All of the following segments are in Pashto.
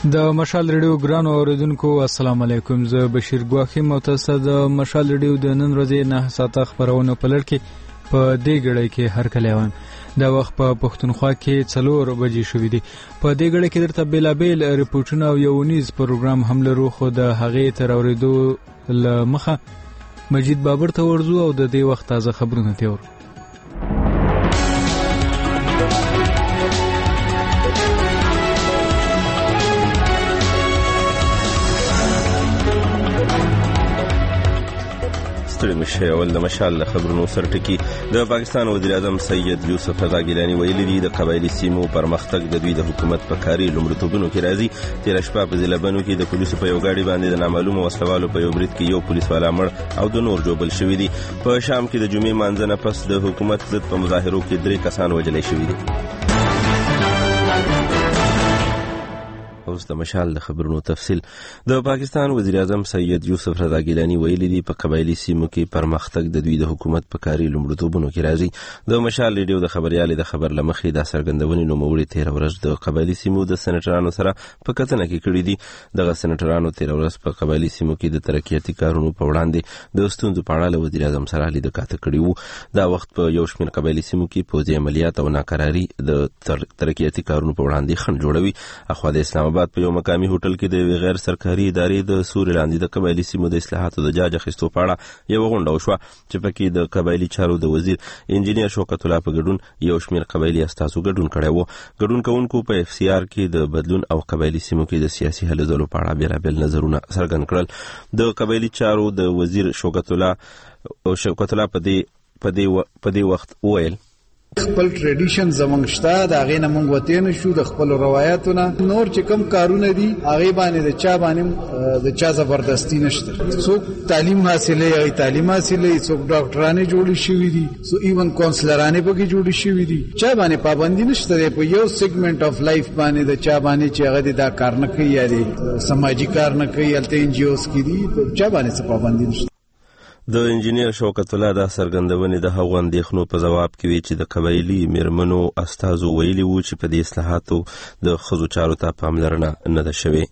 د مشال ریډیو ګرانو اوریدونکو السلام علیکم. زه بشیر ګواخی متاسه د مشال ریډیو د نن ورځې 9 ساعته خبرونه په لړ کې په دې غړي کې هر کله وان دا وخت په پښتونخوا کې 4 بجې شوې دي. په دې غړي کې درته بیلابیل ریپورتونه او یو نیز پروګرام هم لرو، خو د هغې تر اوریدو لمخه مجید بابر ته ورځو او د دې وخت تازه خبرونه تیور. اول د مشال خبرونو سرټکی د پاکستان وزیر اعظم سید یوسف رضا ګیلانی ویلي دي د قبایلی سیمو پرمختګ د دوی د حکومت په کاري لومړیتوبونو کې راځي. تیر شپه په ضلع بنو کې د پولیسو په یو گاډي باندې د نامعلومو وسلوالو په یو برید کې یو پولیس والا مړ او د نور جوبل شوی دي. په شام کې د جمعې مانځنه پس د حکومت ضد په مظاهرو کې 3 کسان وژل شوي دي. اوس د مشال د خبرونو تفصیل. د پاکستان وزیر اعظم سید یوسف رضا ګیلانی ویلي دي په قبایلی سیمو کې پرمختګ د دوی د حکومت په کاري لومړیتوبونو کې راځي. د مشال ریډیو د خبريال د خبر لمخې د سرګندونې نوموړي 13 ورځ د قبایلی سیمو د سېنټرانو سره په کتنه کې کړې دي. دغه سېنټرانو 13 ورځ په قبایلی سیمو کې د ترقیاتي کارونو په وړاندې د ستونزو په اړه له وزیر اعظم سره لیدل کاته کړي وو. دا وخت په یو شمېر قبایلی سیمو کې پوځي عملیات او ناکراری د ترقیاتي کارونو په وړاندې خنډ جوړوي. اخوا د اسلام آباد په یو مقامي هوټل کې د غیر سرکاري ادارې د سوري لاندې د قبایلی سیمو د اصلاحاتو د جاج اخیستو په اړه یو غونډه وشوه چې پکې د قبایلی چارو د وزیر انجینیر شوکت الله په ګډون یو شمېر قبایلی استازو ګډون کړی وو. ګډون کوونکو په اف سی آر کې د بدلون او قبایلی سیمو کې د سیاسي هلو ځلو په اړه بیلابیل نظرونه څرګند کړل. د قبایلی چارو د وزیر شوکت الله په دې وخت وویل خپل ټریډیشن زمونږ شته، د هغې نه مونږ وتې نه شو. د خپل روایتونه نور چې کوم کارونه دي هغې باندې د چا زبردستی نشته. څوک تعلیم حاصلوي هغې تعلیم حاصلوي، څوک ډاکټرانې جوړې شوي دي، ایون کونسلرانې پکې جوړې شوي دي. چا باندې پابندي نشته دی په یو سیګمنټ اف لایف باندې د چا باندې چې هغه دا کار نه کوي یا د سماجي کار نه کوي هلته ان جی اوز کې دي، چا باندې څه پابندي نشته. د انجینیر شوکت الله د سرګندونې د هغو اندېښنو په ځواب کې وی چې د قبایلی میرمنو استازو ویلي وو چې په دې اصلاحاتو د ښځو چارو ته پاملرنه نه ده شوې.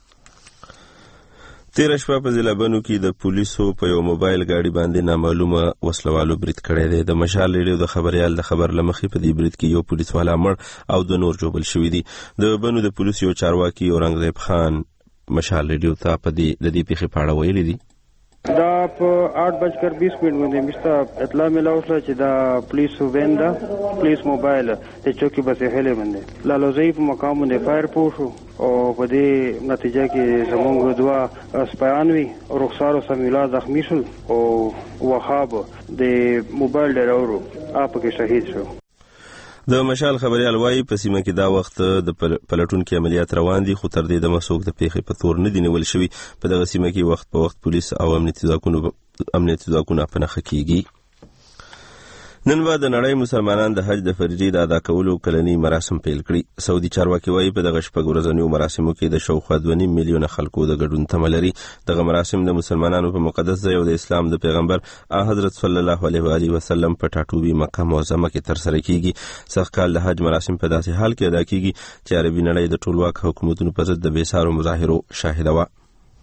تیر شپه په ضلع بنو کې د پولیسو په یو موبایل گاډي باندې نامعلومه وسلوالو برید کړی دی. د مشال ریډیو د خبريال د خبر لمخې په دې برید کې یو پولیس والا مړ او د نور جوبل شوي دي. د بنو د پولیسو یو چارواکي اورنګزیب خان مشال ریډیو ته په دې پیښې په اړه ویلي دي. دا په 8:20 باندې مشته اطلاع ملاو شوه چې دا پولیس وین دا پولیس موبایل د چوکي بسې هلې باندې لالوزي په مقام باندې فایر پوشو او په دې نتیجه کې زمونږ دوا سپایان وی رخسار سمیلا زخمی شول او وهاب د موبایل ډرایور اپ کې شهید شو. د مشال خبريال وايي په سیمه کې دا وخت د پلټونکو عملیات روان دي، خو تر دې د مسوک د پیښې په تور نه دي نیول شوی. په دغه سیمه کې وخت په وخت پولیس او امنیتي ځواکونه په نښه کیږي. نن بعد د نړۍ مسلمانان د حج د فریضې د ادا کولو کلنی مراسم پیل کړي. سعودي چارواکي وايي په دغه شپږ ورځنیو مراسمو کې د شاوخوا 2.5 میلیونه خلکو د ګډون تمه لري. دغه مراسم د مسلمانانو په مقدس ځای او د اسلام د پیغمبر حضرت صلی الله علیه وسلم په ټاټوبي مکه معظمه کې ترسره کیږي. سږ کال د حج مراسم په داسې حال کې ادا کیږي چې عربي نړۍ د ټولواک حکومتونو په ضد د بېسارو مظاهرو شاهده وه.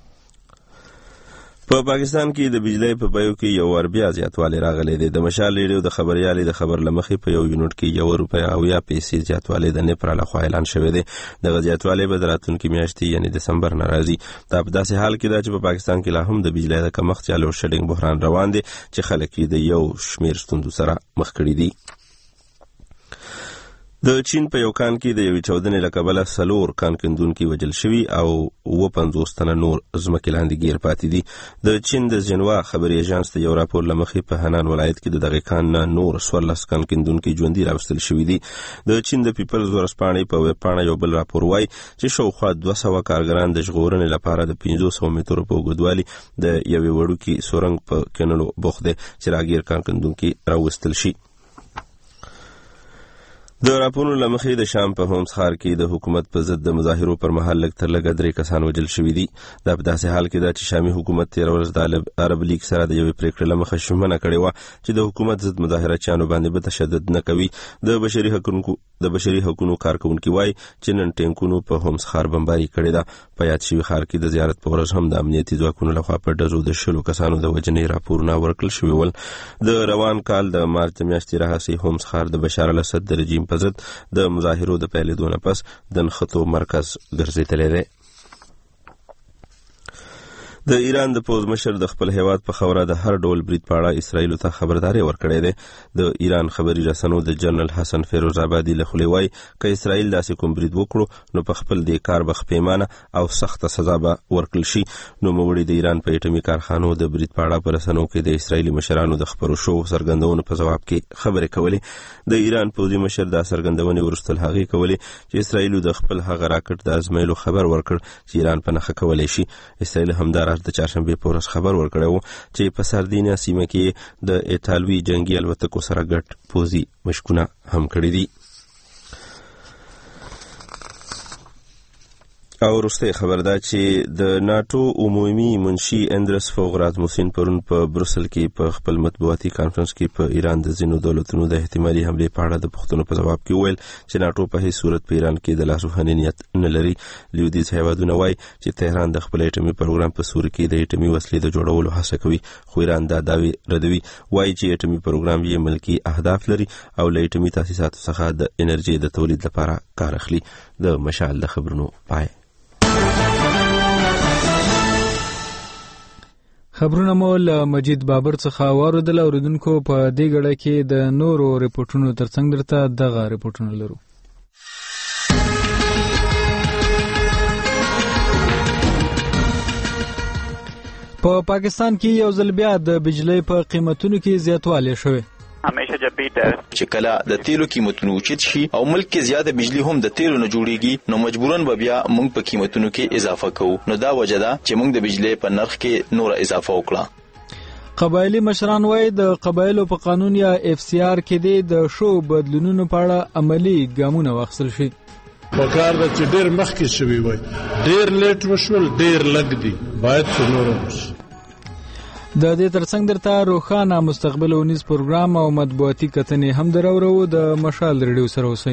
په پاکستان کې د بجلی په بیو کې یو ور بیا زیاتوالی راغلی دی. د مشال ریډیو د خبريال د خبر لمخې په یو یونټ کې 1 روپۍ او یا پیسې زیاتوالی د نپر لخوا اعلان شوی دی. دغه زیاتوالی به د راتلونکي میاشتې یعنی دسمبر نه راځي. دا په داسې حال کې ده چې په پاکستان کې لا هم د بجلی د کمښت یا لوډ شیډینګ بحران روان دی چې خلک یې د یو شمېر ستونزو سره مخ کړي دي. د چین په یو کان کې د یوې چاودنې له کبله 4 کان کیندونکي وژل شوي او 50 تنه نور ځمکې لاندې ګیر پاتې دي. د چین د ژنوا خبري ایجنس د یو راپور لمخې په هنان ولایت کې د دغه کان نه نور 14 کان کیندونکي ژوندي راوستل شوي دي. د چین د پیپلز ورځپاڼې په ویب پاڼه یو بل راپور وایي چې شاوخوا 200 کارګران د ژغورنې لپاره د 500 مترو په اوږدوالي د یوې وړوکي سورنګ په کینلو بوخت دي چې راګیر کان کیندونکي راوستل شي. د راپورونو له مخې د شام په هومس ښار کې د حکومت په ضد د مظاهرو پر مهال لږ تر لږه 3 کسان وژل شوي دي. دا په داسې حال کې ده چې شامي حکومت تېره ورځ د عرب لیګ سره د یوې پرېکړې له مخې ژمنه کړې وه چې د حکومت ضد مظاهرچیانو باندې به تشدد نه کوي. د بشري حقوقو کارکونکي وایي چې نن ټینکونو په هومس ښار بمباري کړې ده. په یاد شوي ښار کې د زیارت په ورځ هم د امنیتي ځواکونو لخوا په ډزو د 10 کسانو د وژنې راپورونه ورکړل شوي ول. د روان کال د مارچ د میاشتې راهیسې هومس ښار د بشار الاسد د رژیم په ضد د مظاهرو د پیلېدو نه پس د نښتو مرکز ګرځېدلی دی. د ایران د پوځ مشر د خپل هیواد په خوره د هر ډول برید په اړه اسرائیلو ته خبرداری ورکړی دی. د ایران خبري رسنو د جنرال حسن فیروز آبادي له خولې وایي که اسرائیل داسې کوم برید وکړو نو په خپل دې کار به خپېمانه او سخته سزا به ورکړل شي. نوموړي د ایران په اټومي کارخانو د برید په اړه په رسنو کې د اسرائیلي مشرانو د خپرو شوو څرګندونو په ځواب کې خبرې کولې. د ایران پوځي مشر دا څرګندونې وروسته له هغې کولې چې اسرائیلو د خپل هغه راکټ د ازمایلو خبر ورکړ چې ایران په نښه کولی شي. اسرائیل همداراز د چهارشنبې په ورځ خبر ورکړی و چې په ساردینیا سیمه کې د ایټالوي جنگي الوتکو سره ګډ پوځي مشکونه هم کړي دي. او وروستی خبر دا چې د ناټو عمومي منشي اندرس فوغ راسموسن پرون په بروسل کې په خپل مطبوعاتي کانفرنس کې په ایران د ځینو دولتونو د احتمالي حملې په اړه د پوښتنو په ځواب کې وویل چې ناټو په هیڅ صورت په ایران کې د لاسوهنې نیت نه لري. لویدیځ هیوادونه وایي چې تهران د خپل اټومي پروګرام په سوري کې د اټومي وسلې د جوړولو هڅه کوي، خو ایران دا دعوې ردوي. وایي چې اټومي پروګرام یې ملکي اهداف لري او له اټومي تاسیساتو څخه د انرژي د تولید لپاره کار اخلي. د مشال د خبرونو پای. خبرونه مو له مجید بابر څخه واوریدل. اوریدونکو په دې غړې کې د نورو ریپورتونو ترڅنګ درته دغه ریپورتونه لرو. په پاکستان کې یو ځل بیا د بجلی په قیمتونو کې زیاتوالی شوی. همیشه جب چې کله د تیلو قیمتونه اوچت شي او ملک کې زیاته بجلی هم د تیلو نه جوړیږي نو مجبورن به بیا موږ په قیمتونو کې اضافه کوو. نو دا وجه ده چې موږ د بجلی په نرخ کې نور اضافه وکړه. قبایلی مشران وایي د قبایلو په قانون یا FCR کې د شو بدلونونو په اړه عملی ګامونه واخیستل شي. پکار ده چې ډېر مخکې شوي وای، ډېر لیټ وشول، ډېر لږ دي، باید په نورو وشي. د دې ترڅنګ درته روښانه مستقبل ونیز پروګرام او مطبوعاتي کتنې هم درورو. د مشال ریډیو سره اوسئ.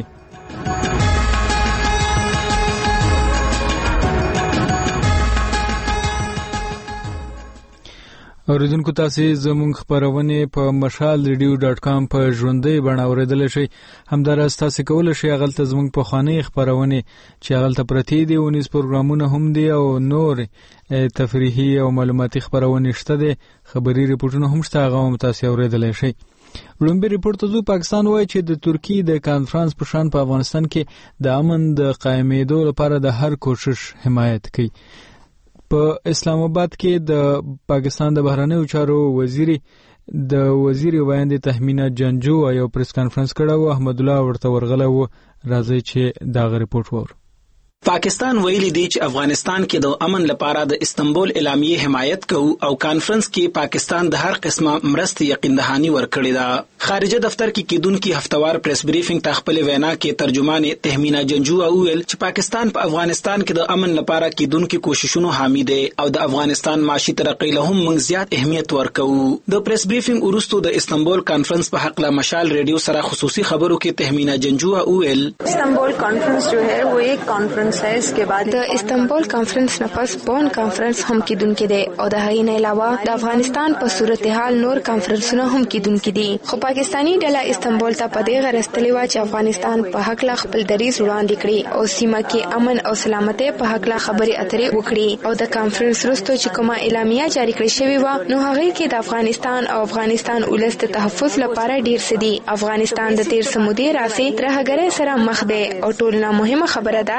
اوریدونکو تاسو زموږ خبرونه په mashalradio.com په ژوندۍ بڼه اوریدل شئ. همداراز تاسو کولی شئ هغه زموږ په خانه خبرونه چې هغه پرتی دي ونیز پروګرامونه هم دي او نور تفریحي او معلوماتي خبرونه شته دي. خبري ریپورتونه هم شته هغه هم تاسو اوریدل شئ. لومبي ریپورت زو پاکستان وایي چې د ترکی د کانفرنس په شان په افغانستان کې د امن د قائمېدو لپاره د هر کوشش حمایت کوي. په اسلام آباد کې د پاکستان د بهرنیو چارو وزیر وایند تهمینا جنجو یو پریس کانفرنس کړو. احمد الله ورته ورغله و. راځي چې دا ریپورت وور. پاکستان ویلي دی چې افغانستان کې د امن لپاره د استنبول اعلامیه حمایت کوي او کانفرنس کې پاکستان د هر قسمه مرستې یقین دهانی ورکړي ده. خارجه دفتر کې کیدونکو هفتوار پریس بریفینګ ته خپل وینا کې ترجمان تهمینا جنجو ویل چې پاکستان په افغانستان کې د امن لپاره کیدونکو کوششونو حامی دی او د افغانستان معاشي ترقی له هم موږ زیات اهمیت ورکو. د پریس بریفینګ وروسته د استنبول کانفرنس په حق له مشال ریډیو سره خصوصي خبرو کې تهمینا جنجو ویل استنبول کانفرنس جو ہے وہ ایک کانفرنس ہے. اس کے بعد د استنبول کانفرنس نه پس بون کانفرنس هم کیدونکو دی او د هغې نه علاوه د افغانستان په صورتحال نور کانفرنسونه هم کیدونکو دي. خو پاکستانی ډله استنبول ته په دې غرض تللی و چې افغانستان په حق له خپل دریځ وړاندې کړي او سیمه کې امن او سلامتۍ په حق له خبرې اترې وکړي. او د کانفرنس وروسته چې کومه اعلامیه جاری کړې شوې و نو هغې کې د افغانستان او افغانستان ولس د تحفظ لپاره ډیر څه دي. افغانستان د تیر سمودي راسي ترهګرۍ سره مخ دی او ټولنه مهمه خبره ده چې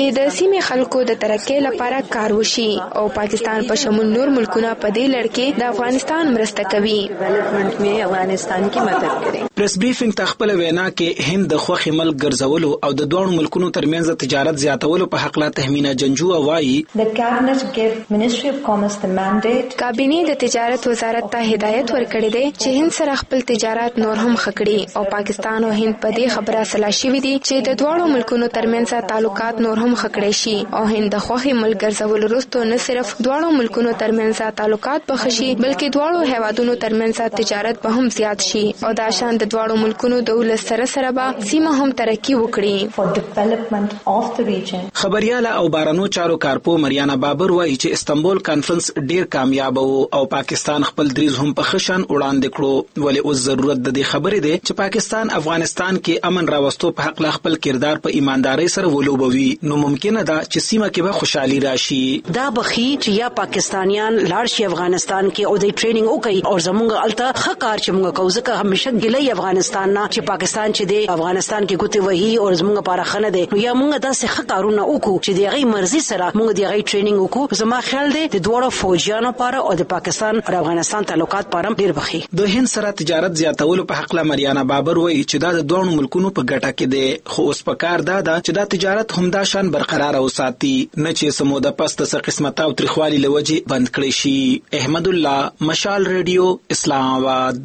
چې د سیمې خلکو د ترقۍ لپاره کار وشي او پاکستان په شمول نور ملکونه په دې لړ کې د افغانستان مرسته کوي. ډیولپمنٹ میں افغانستان کی مدد کریں. پریس بریفینګ ته خپل وینا کې هند د خوخي ملک ګرځولو او د دوه ملکونو ترمنځ د تجارت زیاتولو په حق لا تهمینه جنجو وایي The cabinet gave Ministry of Commerce the mandate. کابینه د تجارت وزارت ته هدایت ورکړی دی چې هند سره خپل تجارت نور هم خکړي او پاکستان او هند په دې خبره سلا شوی دي چې د دوه ملکونو ترمنځ تعلقات نور هم خکړي شي او هند د خوخي ملک ګرځولو وروسته نه صرف دوه ملکونو ترمنځ تعلقات بخشي بلکې دوه هیوادونو ترمنځ تجارت به هم زیات شي او دا شان د دوه ملکونو د ولس سره به سیمه هم ترقی وکړي. For development of the region. خبرياله او بارانو چارو کارپو مریانا بابر وایي چې استنبول کانفرنس ډیر کامیاب او پاکستان خپل دریز هم په خشن وړاندې کړو ولې اوس ضرورت د دې خبرې ده چې پاکستان افغانستان کې امن راوستو په حق لا خپل کردار په ایمانداري سره ولوبوي نو ممکنه ده چې سیمه کې به خوشحالي راشي. دا بخي چې یا پاکستانیان لاړ شي افغانستان کې او د ټریننګ وکړي او زموږ الته خکار چې موږ کوزه که همیشه ګلې افغانستان نه چې پاکستان چې دی افغانستان کې ګوتې وهي او زموږ لپاره خنه دی نو یا موږ داسې خکارونه وکړو چې د غي مرزي سره موږ د غي ټریننګ وکړو. زما خیال دی د دوه فوجیانو لپاره او د پاکستان او افغانستان تعلقات لپاره ډیر بخي. د هند سره تجارت زیاتولو په حق لا مریانا بابر وایي چې دا د دوه ملکونو په ګټه کې دی خو اوس په کار دا چې دا تجارت همدا شان برقرار اوساتي نه چې سموده پس د قسمت او تریخوالي لوجه بند کړي شي. احمد الله مشال ریډیو اسلام آباد.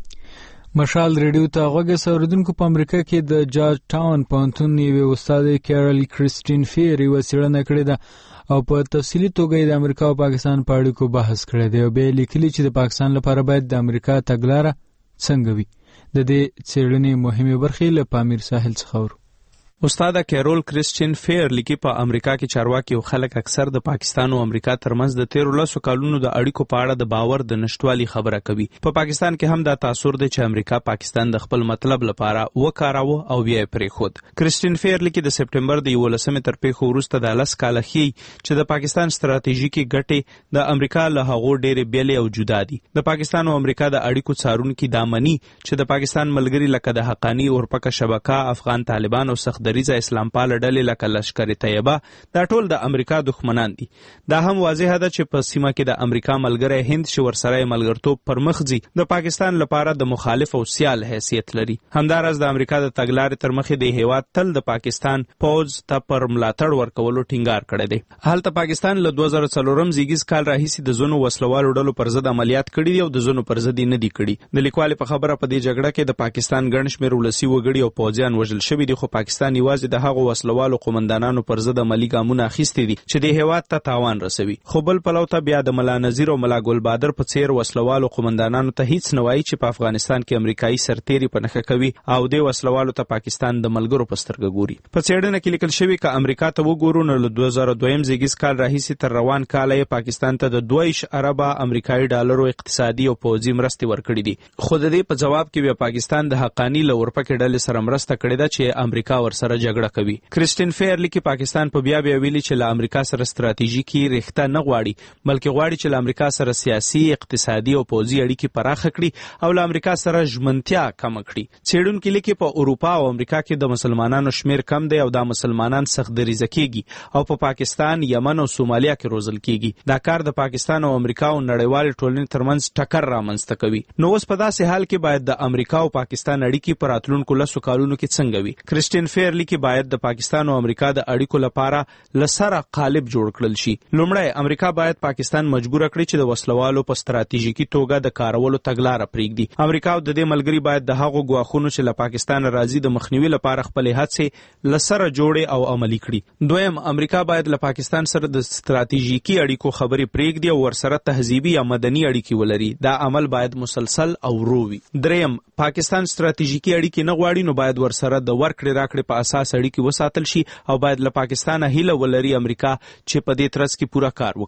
مشال ریډیو ته غوږ سوریدونکو په امریکا کې د جارج ټاون پوهنتون یو استاد کیرل کریسټین فیر یو څېړنه کړې ده او په تفصیلي توګه د امریکا او پاکستان په اړیکو بحث کړی دی او به لیکلي چې د پاکستان لپاره باید د امریکا تګلاره څنګه وي. د دې څېړنې مهمه برخې له پامیر ساحل څخه ورو. استاد کیرول کریسټین فیر لیکي په امریکا کې چارواکي او خلک اکثر د پاکستان او امریکا ترمنځ د 13 کلونو د اړیکو په اړه د باور د نشټوالي خبره کوي. په پاکستان کې هم دا تاثیر دی چې امریکا پاکستان د خپل مطلب لپاره وکاراوه او بیا پرې خود. کریسټین فیر لیکي د سپټمبر د 11 تر پیښو وروسته د 10 کال خي چې د پاکستان ستراتیژیکي ګټې د امریکا له هغو ډېرې بیلې او جدا دي. د پاکستان او امریکا د اړیکو څارونکي دا مني چې د پاکستان ملګری لکه د حقانی اورپکه شبکه افغان طالبان او سخت دریزه اسلام پال ډلې لکه لشکر طیبه دا ټول د امریکا دښمنان دي. دا هم واضح ده چې په سیمه کې د امریکا ملګری هند چې ورسره ملګرتوب پر مخ ځي د پاکستان لپاره د مخالف او سیال حیثیت لري. همدارس د امریکا د تګلارې تر مخې د هیواد تل د پاکستان پوز ته پر ملاتړ ورکولو ټینګار کړی دی. هلته پاکستان له 2004 زیږیز کال راهیسې د زونو وسلوالو ډلو پر ضد عملیات کړي دي او د زونو پر ضد نه دي کړي. د لیکوال په خبره په دې جګړه کې د پاکستان ګڼ شمېر ولسي وګړي او پوځیان وژل شوي دي خو پاکستان یوازې د هغو وسلوالو قومندانانو پر ضد عملي ګامونه اخیستي دي چې د هیواد ته تاوان رسوي. خو بل پلو ته بیا د ملا نذیر او ملا ګل بادر په څیر وسلوالو قومندانانو ته هیڅ نه وایي چې په افغانستان کې امریکایي سرتیري په نښه کوي او د وسلوالو ته پاکستان د ملګرو په سترګه ګوري. په څېړنه کې لیکل شوی ک امریکا ته وګورو نو له 2002 زیږیز کال راهیسې تر روان کال یې پاکستان ته د 2 اربه امریکایي ډالرو اقتصادي او پوځي مرستې ورکړي دي. خو د دې په جواب کې بیا پاکستان د حقانی له اورپکې ډلې سره مرسته کړې ده چې امریکا ورسره جګړه کوي. کریسټین فیر لیکي پاکستان په بیا ویلي چې له امریکا سره ستراتیژیکي رښتا نه غواړي بلکې غواړي چې له امریکا سره سیاسي اقتصادي او پوځي اړیکې پراخه کړي او له امریکا سره ژمنتیا کم کړي. څېړونکي لیکي په اروپا او امریکا کې د مسلمانانو شمیر کم دی او دا مسلمانان سخت دریزه کیږي او په پاکستان یمن او سومالیا کې روزل کیږي. دا کار د پاکستان او امریکا او نړیوال ټولنې ترمنځ ټکر رامنځته کوي. نو اوس په داسې حال کې باید د امریکا او پاکستان اړیکې په راتلونکو 10 کالونو کې څنګه وي. کریسټین فیر لیکي باید د پاکستان او امریکا د اړیکو لپاره لسره قالب جوړ کړل شي. لومړی امریکا باید پاکستان مجبور کړي چې د وسلوالو په ستراتیژیکي توګه د کارولو تګلاره پرېږدي. امریکا او د دې ملګری باید د هغو ګواښونو چې له پاکستان راځي د مخنیوي لپاره خپلې هڅې لسره جوړې او عملي کړي. دویم امریکا باید له پاکستان سره د ستراتیژیکي اړیکو خبرې پرېږدي او ورسره تهذیبي یا مدني اړیکې ولري. دا عمل باید مسلسل او ورو وي. دریم پاکستان ستراتیژیکي اړیکې نه غواړي نو باید ورسره د ورکړې راکړې په اساس اړیکې وساتل شي او باید له پاکستان هیله ولري امریکا چې په دې ترڅ کې پوره کار وکړي.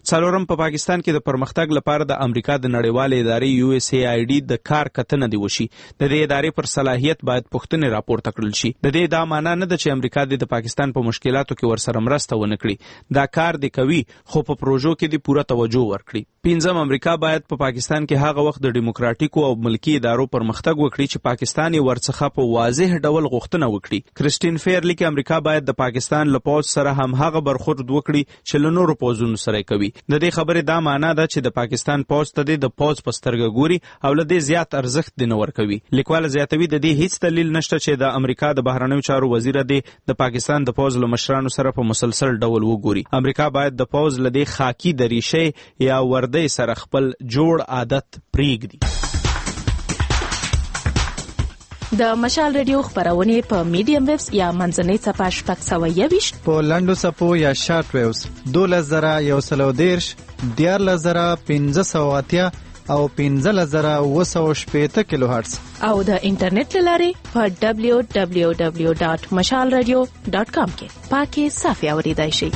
څلورم په پاکستان کې د پرمختګ لپاره د امریکا د نړیوالې ادارې USAID د کار کتنه دی وشي. د دې ادارې پر صلاحیت باید پوښتنې راپورته کړل شي. د دې دا معنا نه ده چې امریکا د پاکستان په مشکلاتو کې ورسره مرسته ونه کړي. دا کار دی کوي خو په پروژو کې د پوره توجه ورکړي. پنځم امریکا باید په پاکستان کې هغه وخت د ډیموکراتیکو او ملکی ادارو پرمختګ وکړي چې پاکستان یې ورڅخه په واضح ډول غوښتنه وکړي. کریسټین فیر لیکي امریکا باید د پاکستان له پوځ سره هم هغه برخورد وکړي چې له نورو پوځونو سره کوي. د دې خبرې دا معنا ده چې د پاکستان پوځ ته د پوځ په سترګه ګوري او له دې زیات ارزښت دی نه ورکوي. لیکوال زیاتوي د دې هیڅ دلیل نشته چې د امریکا د بهرنیو چارو وزیر د پاکستان د پوځ له مشرانو سره په مسلسل ډول وګوري. امریکا باید د پوځ له دې خاکی دریشۍ یا وردی سره خپل جوړ عادت پریږدي. د مشال ریډیو خبرونه په میډیم ویوز یا منځنۍ صفحه شپږ 121 په لنډو صفو یا شارټ ویوز 12110 14580 او 15780 کیلو هرتز او د انټرنیټ لارې په www.mashalradio.com کې پاکي صافي اوریدای شئ.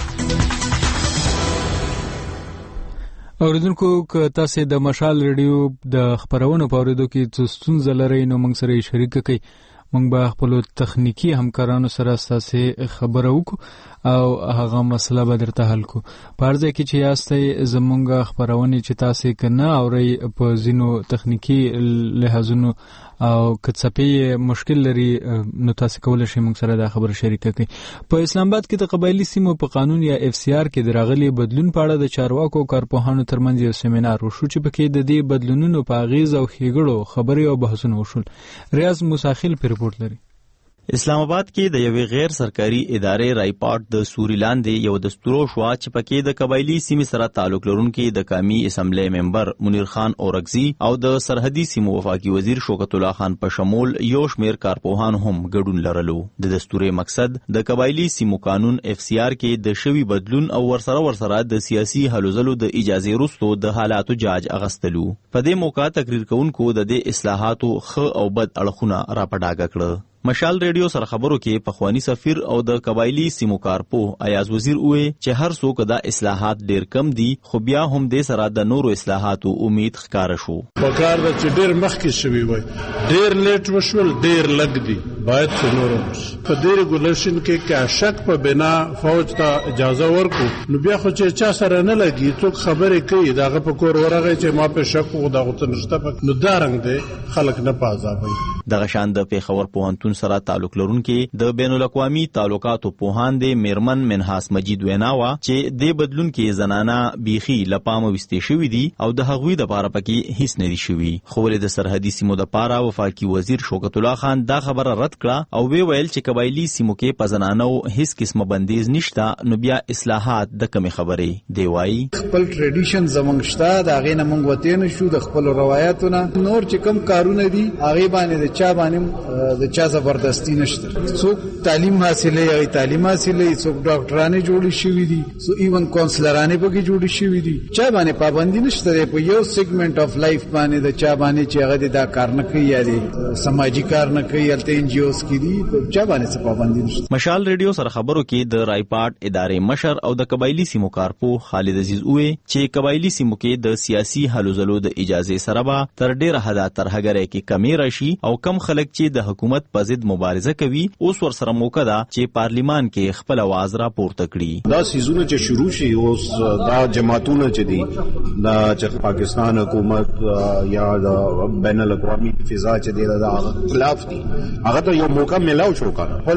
اوریدونکو که تاسو د مشال ریډیو د خبرونو په اوریدو کې څه ستونزه لرئ نو موږ سره شریک کړئ. موږ به خپل تخنیکی همکارانو سره تاسو خبرو وکړو او هغه مسله به درته حل کو. پرځه کې چې یاستئ زمونږ خبرونه چې تاسو کنه اوري په زینو تخنیکی لحاظونو او کڅپې مشکل لري نو تاسو کولای شئ موږ سره دا خبره شریک کړئ. په اسلام آباد کې د قبایلی سیمو په قانون یا FCR کې د راغلي بدلون په اړه د چارواکو کارپوهانو ترمنځ یو سیمینار وشو چې پکې د دې بدلونونو په اغیز او ښېګړو خبرې او بحثونه وشول. ریاض موساخیل په رپورت لري. اسلام آباد کې د یوې غیر سرکاري ادارې رایپارټ د سوري لاندې یو دستور شو چې پکې د قبایلی سیمې سره تعلق لرونکي د قومي اسمبلی ممبر منیر خان اورګزي او د سرحدي سیمو وفاقي وزیر شوکت الله خان په شمول یو شمېر کارپوهان هم ګډون لرلو. د دستوري مقصد د قبایلی سیمو قانون FCR کې د شوي بدلون او ورسره د سیاسي هلو ځلو د اجازه وروسته د حالاتو جاج اغستلو. په دې موقع تقریر کوونکو د دې اصلاحاتو ښه او بد اړخونه راپډاګه کړل. مشال ریډیو سره خبرو کې پخوانی سفیر او د قبایلی سیمو کارپو ایاز وزیر وې چې هر څوک دا اصلاحات ډیر کم دي خو بیا هم د سره د نورو اصلاحاتو امید ښکار شو. پکار د چې ډیر مخکې شوی وای ډیر لیټ وشول ډیر لګ دي باید څنورم په دې ریګولیشن کې کا شک په بنا فوج ته اجازه ورکو نو بیا خو چې چا سره نه لګي څوک خبرې کوي داغه په کور ورغی چې ما په شک وو دغه ته نشته نو دارنګ دي خلک نه پازابوي. دغه شان د پیښور پوهنتون سره تعلق لرونکي د بین الاقوامي تعلقاتو پوهان د میرمن منحاس مجید ویناوه چې د بدلون کې زنانه بیخي لپامه وستې شوې دي او د هغوی د لپاره پکې هیڅ نه دي شوي. خو د سرحدي سیمو د لپاره وفاقي وزیر شوکت الله خان دا خبره رد کړه او ویل چې قبایلی سیمو کې په زنانو هیڅ قسمه بندیز نشته نو بیا اصلاحات د کمی خبرې دی وایي. خپل ټریډیشن زمونږ شته دا غي نه مونږ وته نه شو د خپل روایتونو نور چې کم کارونه دي هغه باندې د چا باندې د چا زبردستی نشته. څوک تعلیم حاصلې هغه تعلیم حاصلې څوک ډاکټرانه جوړی شوی دي سو ایون کونسلرانه به جوړی شوی دي چا باندې پابندی نشته په یو سیګمنټ اف لایف باندې د چا باندې چې هغه دا کار نه کوي یا سماجی کار نه کوي الته NGOs کې دي چا باندې څه پابندی نشته. مشال ریډیو سره خبرو کې د رایپارټ ادارې مشر او د قبایلی سیمو کارپو خالد عزیز وې چې قبایلی سیمو کې د سیاسي هلو ځلو د اجازه سره به تر ډیره حدا ترهګره کې کمی راشي او کم خلک چې د حکومت په ضد مبارزه کوي اوس ورسره موقع ده چې پارلیمان کې خپل आवाज را پورته کړي. دا سیزونه چې شروع شي اوس دا جماعتونه چې دي دا چې پاکستان حکومت یا د بین الاقوامي فضا چې دی دا خلاف دي هغه ته یو موقع ملاو شو کړه خپل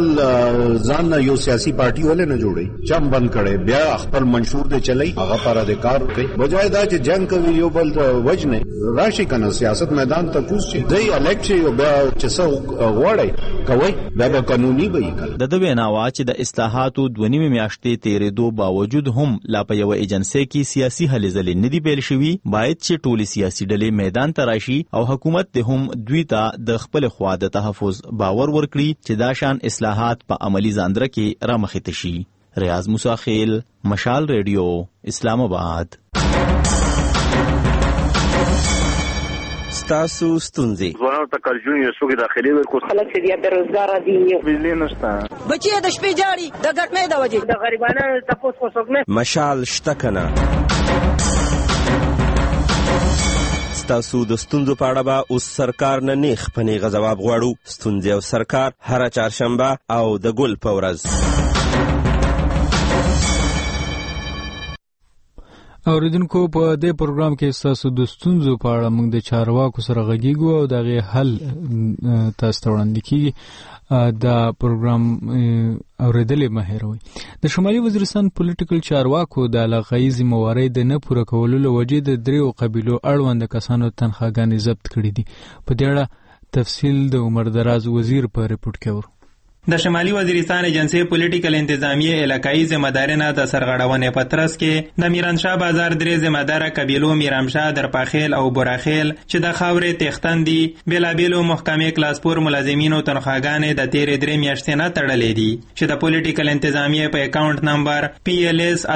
ځان یو سیاسي پارټي ولې نه جوړي چم بند کړي بیا خپل منشور دې چلای هغه پر ادکار کوي بجای دا چې جنگ کوي یو بل وجنه راشي کنه سیاست میدان ته کوشي دی الیکشن یو بیا چې څو غوړي کوي دا به قانوني وي. د دوی ناوا چې د اصلاحاتو 2.5 میاشتې تیرېدو باوجود هم لا په یو ایجنسی کې سیاسي هلې ځلې نه دی پیل شوي باید چې ټولي سیاسي ډلې میدان ته راشي او حکومت ته هم دوی ته د خپل خوا د تحفظ باور ورکړي چې دا شان اصلاحات په عملی ځاندره کې را مخې ته شي. ریاض موساخیل مشال ریډیو اسلام آباد. تاسو ستونزې ځوانانو ته کارجون یو څوک داخلي ورکو خلک چې بیا بیروزګار دي بجلی نشته بچي د شپې جاړي د ګټمې د وجې د غریبانو تاسو څوک نه مشال شته کنه ستاسو د ستونزو په اړه به اوس سرکار نه نیغ په نیغه ځواب غواړو. ستونزې او سرکار هره چهارشنبه او د ګل په ورځ. اوریدونکو په دې پروګرام کې ستاسو د ستونزو په اړه موږ د چارواکو سره غږیږو او دغه حل تاسو ته وړاندې کیږي. دا پروګرام اوریدلې مهیروي. د شمالي وزیرستان پولیټیکل چارواکو د علاقايي ذمہوارۍ د نه پوره کولو له وجې د 3 قبیلو اړوند کسانو تنخواګانې ضبط کړې دي. په دې اړه تفصیل د عمر دراز وزیر په ریپورت کې ورو. د شمالي وزیرستان ایجنسی پولیټیکل انتظامیه علاقائی ذمہدارانه د سرغړونې پترس کې د میرانشاه بازار درې ذمہدار قبیلو میرامشاه، درپاخیل او براخیل چې د خاورې تختندي بلابلو محکمې کلاسپور ملازمینو تنخواګانې د 13 میاشتې نه تړلې دي چې د پولیټیکل انتظامیه په اکاونټ نمبر PLS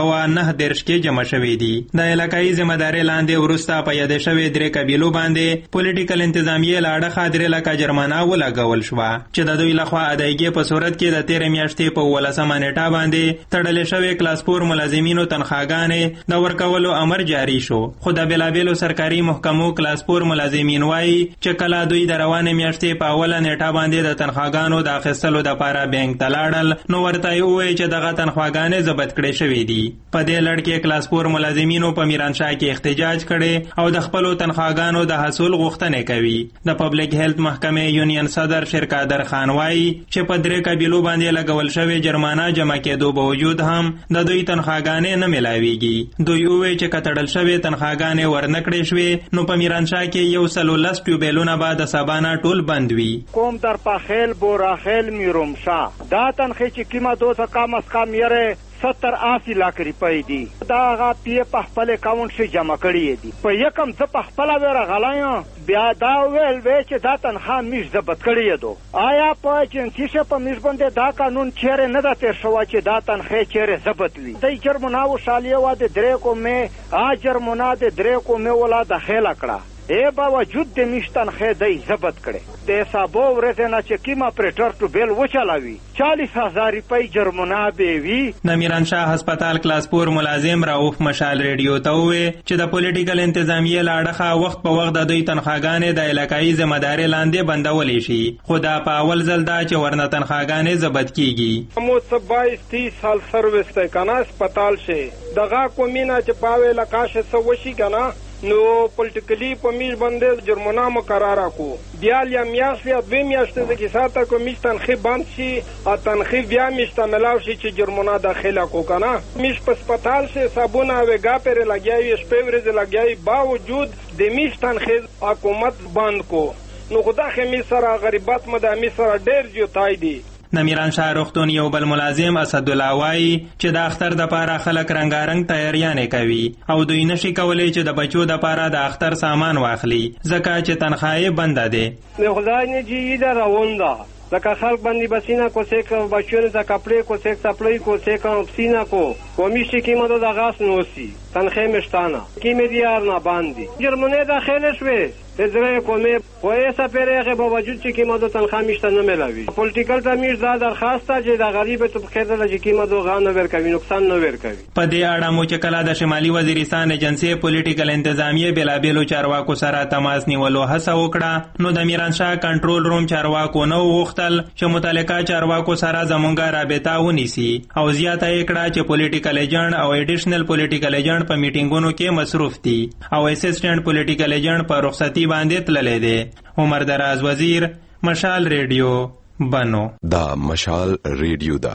809 کې جمع شوې دي. د علاقائی ذمہداري لاندې ورسته په یاد شوی 3 قبیلو باندې پولیټیکل انتظامیه لاړه 3 لک جرمانه ولګول شو چې د دوی لخوا ادایګي په صورت کې د 13 میاشتې په 18 نیټه باندې تړلې شوی کلاسپور ملازمینو تنخواګانې د ورکولو امر جاری شو. خو د بلابلو سرکاري محکمو کلاسپور ملازمین وایي چې کله دوی د روانې میاشتې په اوله نیټه باندې د تنخواګانو د اخیستلو لپاره بانک ته لاړل نو ورته وایي چې دغه تنخواګانې ضبط کړې شوې دي. په دې لړ کې کلاسپور ملازمینو په میرانشاه کې احتجاج کړي او د خپل تنخواګانو د حصول غوښتنه کوي. د پبلک هیلث محکمې یونین صدر شرکادر خان وایي چې په 3 قبیلو باندې لګول شوی جرمانه جمع کېدو باوجود هم د دوی تنخواګانې نه ملاويږي. دوی وایي چې کتړل شوی تنخواګانې ورنکړې شوې نو په میرانشاه کې یو سلو لس ټیوبیلونه بعد سبانا ټول بند وي. کوم در پاخیل بوراخیل میرومشاه دا تنخې چې قیمت دوه کم از کم یره 70-80 लाख रुपए दी دا غا پی په خپل اکاونټ شي جمع کړی دي. په یکم څه په خپل ور غلایم بیا دا ویل چې دا تنخوا میش ضبط کړی دو. آیا په ایجنسی شه په میش باندې دا قانون چیرې نه دته شو چې دا تنخوا چیرې ضبط وي. د جرمنا و شالیه و د 3 کو مې جرمنا د 3 کو مې ولا داخله کړه. ای باوجود د میشتن خدای ضبط کړي د حسابو ورته نه چې کیما پریټر ټو بیل وچلاوي 40,000 روپۍ جرمونه به وي. د میرانشاه هسپتال کلاسپور ملازم رؤف مشال ریډیو ته وې چې د پولیټیکل انتظامیه لاړه وخت په وخت د دوی تنخواګانې د علاقائی ذمہداري لاندې بندولې شي. خو دا په اول ځل دا چې ورنه تنخواګانې ضبط کیږي. مو 22-30 سال سروس ته کنه هسپتال شه دغه کومینه چې پاوې لکاشه سو وشي کنه نو پولیټیکلی په میش باندې جرمانه مقرره کو. بیا لیا میاشت یا 2 میاشتې د کې ساته کو میش تنخوی بند شي او تنخوی بیا میش تملاو شي چې جرمانه داخله کو کنه. میش په هسپتال شه صابونه وګا پر لګیاوي شپې ورځې لګیاوي باوجود د میش تنخوی حکومت بند کو. نو خدا خمی سره غریبات مدامي سره ډېر جوتای دي. د میرانشاه روغتون یو بل ملازم اسد الله وایي چې د اختر د پاره خلک رنگارنګ تیاریانې کوي او دوی نشي کولای چې د بچو د پاره د اختر سامان واخلي ځکه چې تنخواه بنده ده. نه خدای نه جی دا راوندا لکه خلق باندې بسینا کو سیک بچو د کپڑے کو سیک سپلای کو سیک سینا کو کومیشي کې مدو د غاس نوسی تنخواه مشتانه کې مدیار نه باندې جرمنه داخله شوه تزره کومه وایسا پیره با وجود چې کې مدو تنخواه مشته نه ملاوي. پولیټیکل تمیز دا درخواست چې د غریب ته بخیر د چې کې مدو غان ور کوي نقصان نه ور کوي. په دې اړه مو چې کله د شمالي وزیرستان ایجنسی پولیټیکل انتظامیه بلابلو چارواکو سره تماس نیولو هڅه وکړه نو د میرانشاه کنټرول روم چارواکو نو وغوښتل چې متعلقه چارواکو سره زمونږه رابطه ونیسي او زیاته یې کړه چې پولیټیکل ایجنټ او ایډیشنل پولیټیکل ایجنټ په میټینګونو کې مصروف دي او اسسټنټ پولیټیکل ایجنټ په رخصتي باندې تللی دی. عمر دراز وزیر، مشال ریډیو، بنو. دا مشال ریډیو دا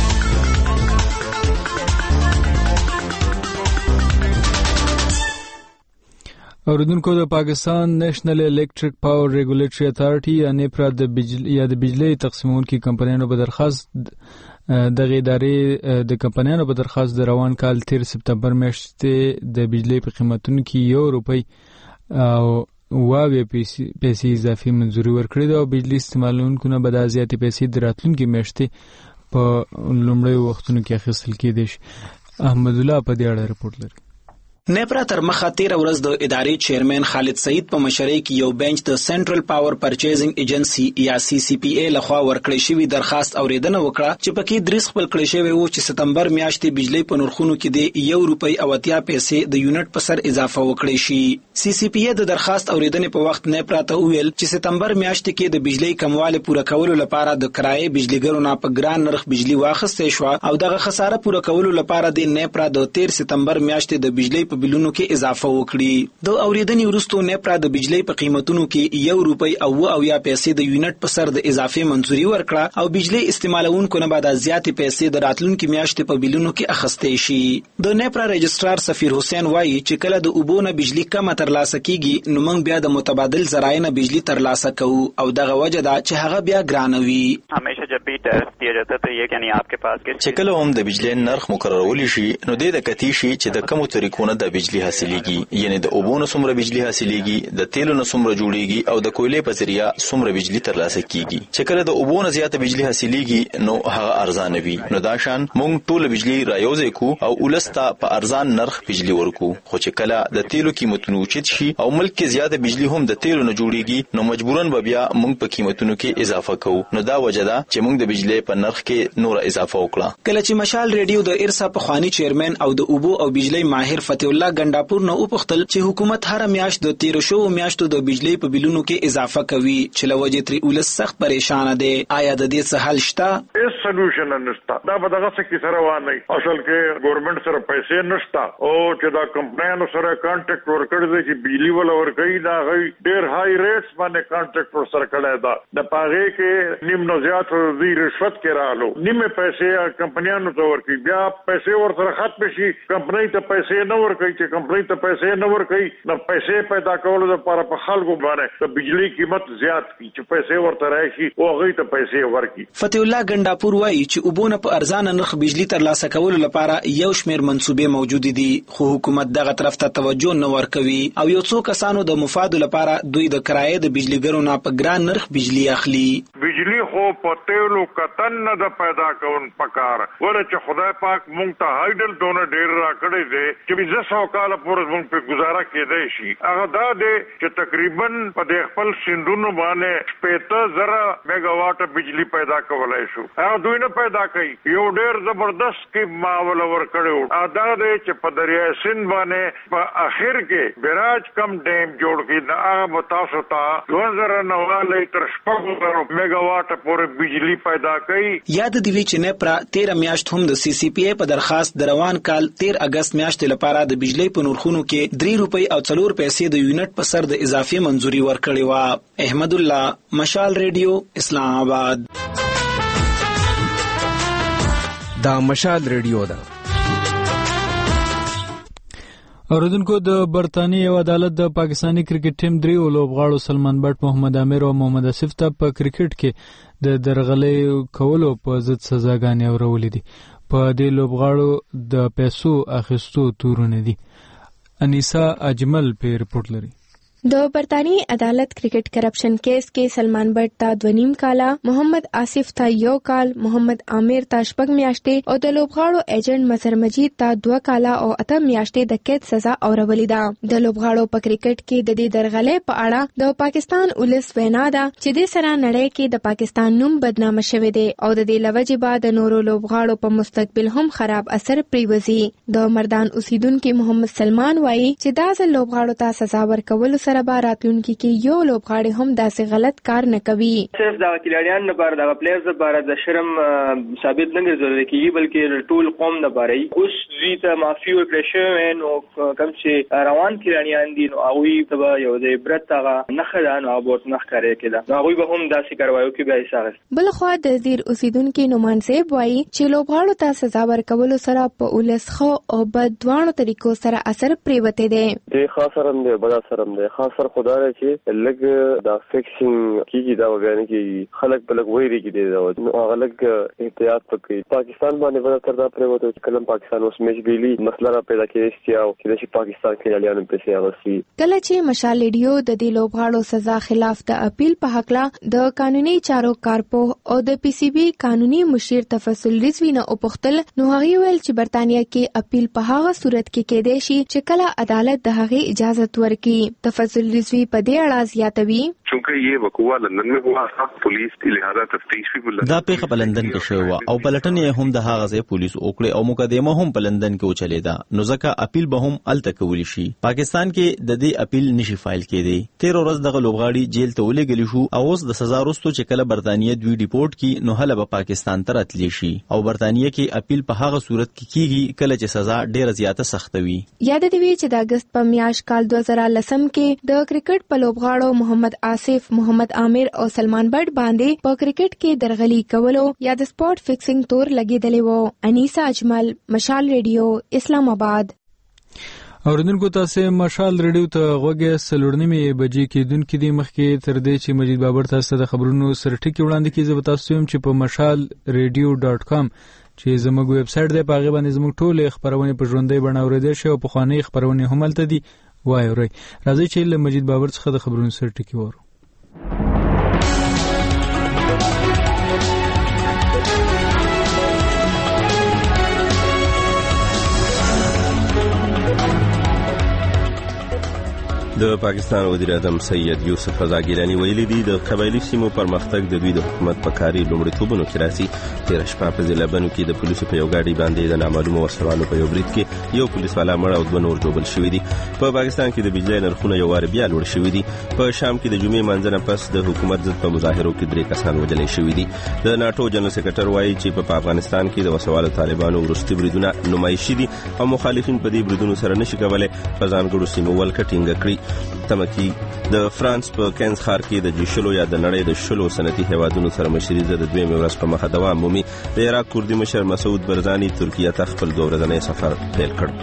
اوریدونکو د پاکستان نېشنل الیکټریک پاور ریګولیټری اتھارټي یا نیپرا د بجلی تقسیمونکو کمپنیانو په درخواست دغه ادارې د کمپنیانو په درخواست د روان کال 13 سپتمبر میاشتې د بجلی په قیمتونو کې 1 روپۍ او واوی پیسې اضافي منځوري ورکړې ده او بجلی استعمالونکو نه به دا زیاتې پیسې د راتلونکي میاشتې په لومړیو وختونو کې اخیستل کېدای شي. احمد الله په دې اړه رپورټ لري. نیپرا تر مخه 13 ورځ د ادارې چیرمن خالد سعید په مشرۍ کې یو بنچ د سنټرل پاور پرچیزینګ ایجنسی یا CCPA لخوا ورکړی شوی درخواست اوریدنه وکړه چې پکې دریس خپل کړی شوی و چې ستمبر میاشتې بجلی په نرخونو کې د ₹1.80 د یونټ په سر اضافه وکړي شي. CCPA د درخواست اوریدنې په وخت نیپرا ته ویل چې ستمبر میاشتې کې د بجلی کمواله پوره کولو لپاره د کرایې بجلیګرو نه په ګران نرخ بجلی واخیستې شو او دغه خساره پوره کولو لپاره د نیپرا د 13 سپتمبر میاشتې د بجلی په بلونو کې اضافه وکړي. د اوریدنې وروسته نیپرا د بجلی په قیمتونو کې ₹1.80 د یونټ په سر د اضافه منځوري ورکړه او بجلی استعمالونکو نه بعد زیاتې پیسې د راتلونکو میاشتې په بلونو کې اخیستې شي. د نیپرا رجسترار سفیر حسین وایي چې کله د اوبونه بجلی کم ترلاسه کیږي نو موږ بیا د متبادل ذرایع نه بجلی ترلاسه کوو او دغه وجه ده چې هغه بیا ګرانه وي. همیشه جب بھی ٹیرف دیا جاتا ہے تو یہ یعنی آپ کے پاس چې کله هم د بجلی نرخ مقررول شي نو د کتی شي چې د کومو طریقو نه د بجلی حاصلېږي یعنی د اوبونو څومره بجلی حاصلېږي د تیلو نه څومره جوړیږي او د کویلې په ذریعہ څومره بجلی ترلاسه کیږي. چې کله د اوبونو زیاته بجلی حاصلېږي نو هغه ارزانه وي نو دا شان موږ ټول بجلی رايوځي کو او ولستا په ارزان نرخ بجلی ورکو. خو چې کله د تیلو قیمتونه اوچت شي او ملک کې زیاته بجلی هم د تیلو نه جوړیږي نو مجبورن به بیا موږ په قیمتونو کې اضافه کوو. نو دا وجه ده چې موږ د بجلی په نرخ کې نور اضافه وکړه. کله چې مشال ریډیو د ارسا په خواني چیرمن او د اوبو او بجلی ماهر فتح الله ګنداپور نه وپختل چې حکومت هر میاشت د 1300 میاشتو د بجلی په بلونو کې اضافه کوي چې لوجه تر ولس سخت پریشان دي. آیا د دې څه حل شته؟ هیڅ سولوشن نشته. دا به دغه څه کې سره وانه اصل کې ګورنمنت سره پیسې نشته او چې دا کمپنیانو سره کانټیکټ ورکړي دي چې بجلی ولا ورکړي دا غي ډیر های ریټس باندې کانټیکټ ور سره کړی دا د پاغه کې نیم نو زیات دی رشوت کې رالو نیمه پیسې کمپنیانو ته ورکړي بیا پیسې ور سره ختم شي کمپنی ته پیسې نه ورکړي چې کمپنی ته پیسې نه ورکړي نو پیسې پیدا کولو لپاره په خلکو باندې د بجلی قیمت زیات کی چې پیسې ورته راشي او هغه ته پیسې ورکړي. فتح الله ګنداپور وایي چې اوبونه په ارزانه نرخ بجلی ترلاسه کولو لپاره یو شمېر منسوبې موجود دي خو حکومت دغه طرف ته توجه نه ورکوي او یو څو کسانو د مفاد لپاره دوی د کرایې د بجلیګرو نه په ګران نرخ بجلی اخلي. بجلی خو په تیلو کتن نه د پیدا کون پکار ولې چې خدای پاک مونږ ته هایډل دونه ډیر راکړی دی چې 200 کال پورې مونږ په گزاره کېدای شي. هغه دا دی چې تقریبا په د خپل سندونو باندې 15,000 میگا واټ بجلی پیدا کولای شو. هغه دوی نه پیدا کړي یو ډیر زبردست کې ماول ور کړو دا دی چې په دریای سند باندې په اخر کې بیراج کم ډیم جوړ کړي دا هغه تاسو ته 2009 تر 6,000 میگا واټ پورې بجلی پیدا کړي. یاد دی چې نیپرا 13 میاشت هم د CCPA په درخواست د روان کال 13 اگست میاشتې لپاره د بجلی په نرخونو کې ₹3.04 د یونټ په سر د اضافي منځوري ورکړې و. احمد الله، مشال ریډیو، اسلام آباد. دا مشال ریډیو ده. اوریدونکو د برتانیې یو عدالت د پاکستاني کرکټ ټیم دریو لوبغاړو سلمان بټ، محمد عامر او محمد اسف ته په کرکټ کې د درغلۍ کولو په ضد سزاګانې اورولې دي. په دې لوبغاړو د پیسو اخیستو تورونه دي. انیسا اجمل په رپورټ لري. د برطانیې عدالت کرکټ کرپشن کیس کې سلمان بټ ته 2.5 کاله، محمد آصف ته 1 کال، محمد عامر ته 6 میاشتې او د لوبغاړو ایجنټ مظهر مجید ته 2 کاله او 8 میاشتې د قید سزا اورولې ده. د لوبغاړو په کرکټ کې د دې درغلۍ په اړه د پاکستان ولس وینا ده چې د سره نړۍ کې د پاکستان نوم بدنامه شوی دی او د دې لوجې بعد د نورو لوبغاړو په مستقبل هم خراب اثر پریوزي. د مردان اوسیدونکو محمد سلمان وایي چې دا ځل لوبغاړو ته سزا ورکول سره به راتلونکي کې یو لوبغاړی هم داسې غلط کار نه کوي. صرف دا کلیاریان لپاره دا پلیئرز لپاره د شرم ثابت نه ګرځول کیږي بلکې ټول قوم لپاره اوس دوی ته معافي ورکړل شوې نو کوم چې روان کلیاریان دي نو هغه ته یو د عبرت هغه نه خدان او بوت نه ښکارې کېده نو هغه به هم داسې کاروایو کې به حساب. بل خو د زیر اوسیدونکو نومان صاحب وایي چې لوبغاړو ته سزا ورکول سره په ولس خو او بد دوانو طریقو سره اثر پریوته دي. د خاص سره د بل سره د خاص سره خدای چې لګ دا فکسینګ کیږي دا بیان کې خلک په لګ وایي کې دی نو هغه لګ احتیاط وکړي. پاکستان باندې ولا تر دا پرې وته کلم پاکستان اوس مېچ بیلی مسله را پیدا کېږي چې پاکستان کې اعلان پیسې اغسي. کله چې مشال ریډیو د دې لوبغاړو سزا خلاف د اپیل په حق لا د قانوني چارو کارپو او د پی سی بي قانوني مشیر تفصیل رضوی نه اوپختل نو هغه ویل چې برتانیا کې اپیل په هغه صورت کې کېدای شي چې کله عدالت د هغه اجازه ورکړي. تفصیل رضوی په دې اړه زیاتوي چونکه یہ وقوع لندن میں ہوا تھا پولیس لہذا تفتیش بھی دا پیښه په لندن کې شوی و او بلټنې هم د هغه ځای پولیس وکړي او مقدمه هم په لندن کې وچلیدا نو ځکه اپیل به هم الته کولی شي. پاکستان کې د دې اپیل نشي فایل کېدی. 13 ورځ دغه لوبغاړي جیل ته ولېږل شو او اوس د سزا وروسته چې کله برتانیې دوی ډیپورت کی نو هله به پاکستان ته راتلی شي او برتانیې کې اپیل په هغه صورت کې کیږي کله چې سزا ډیره زیاته سخت وي. یاد دی چې د اگست په میاشت کال 2010 کې د کرکټ په لوبغاړو محمد آصف، محمد عامر او سلمان بټ باندې په کرکټ کې درغلي کولو یا د سپورت فکسینګ تور لګیدلی وو. انیسا اجمل، مشال ریډیو، اسلام آباد. اوریدونکو تاسو مشال ریډیو ته غوږی سلوړنیمه بجې کې دن کې د مخکې تر دې چې مجید بابر تاسو د خبرونو سرټکی وړاندې کیږي زه تاسو هم چې په mashalradio.com چې زموږ ویب سټ دی په هغه باندې زموږ ټول خبرونه په ژوندۍ بڼه اوریدل شي او په خواني خبرونه هم تل دي وایي. راځي چې له مجید بابر څخه د خبرونو سرټکی وورو. د پاکستان وزیر اعظم سید یوسف رضا ګیلانی ویلي دي د قبایلی سیمو پرمختګ د دوی د حکومت په کاري لومړیتوبونو کې راځي. تیر شپه په ضلع بنو کې د پولیسو په یو ګاډي باندې د نامعلومو وسلوالو په یو برید کې یو پولیس والا مړ او 2 نور ډوبل شوي دي. په پاکستان کې د بجلی نرخونه یو وار بیا لوړ شوي دي. په شام کې د جمعې منځنه پس د حکومت ضد په مظاهرو کې 3 کسان وژل شوي دي. د ناتو جنرال سکرټر وایي چې په افغانستان کې د وسوالو طالبانو وروستي بریدونه نمایشي دي او مخالفین په دې بریدونو سره نشي کولای په ځانګړو سیمو ولکه ټینګه کړي. تمکی د فرانس په کینز ښار کې د جیشلو یا د نړۍ د شلو صنعتي هیوادونو سره مشري د دویمې ورځ په مخه دوام مومي. د عراق کوردي مشر مسعود برزاني ترکیه ته خپل 2 ورځنی سفر پیل کړ.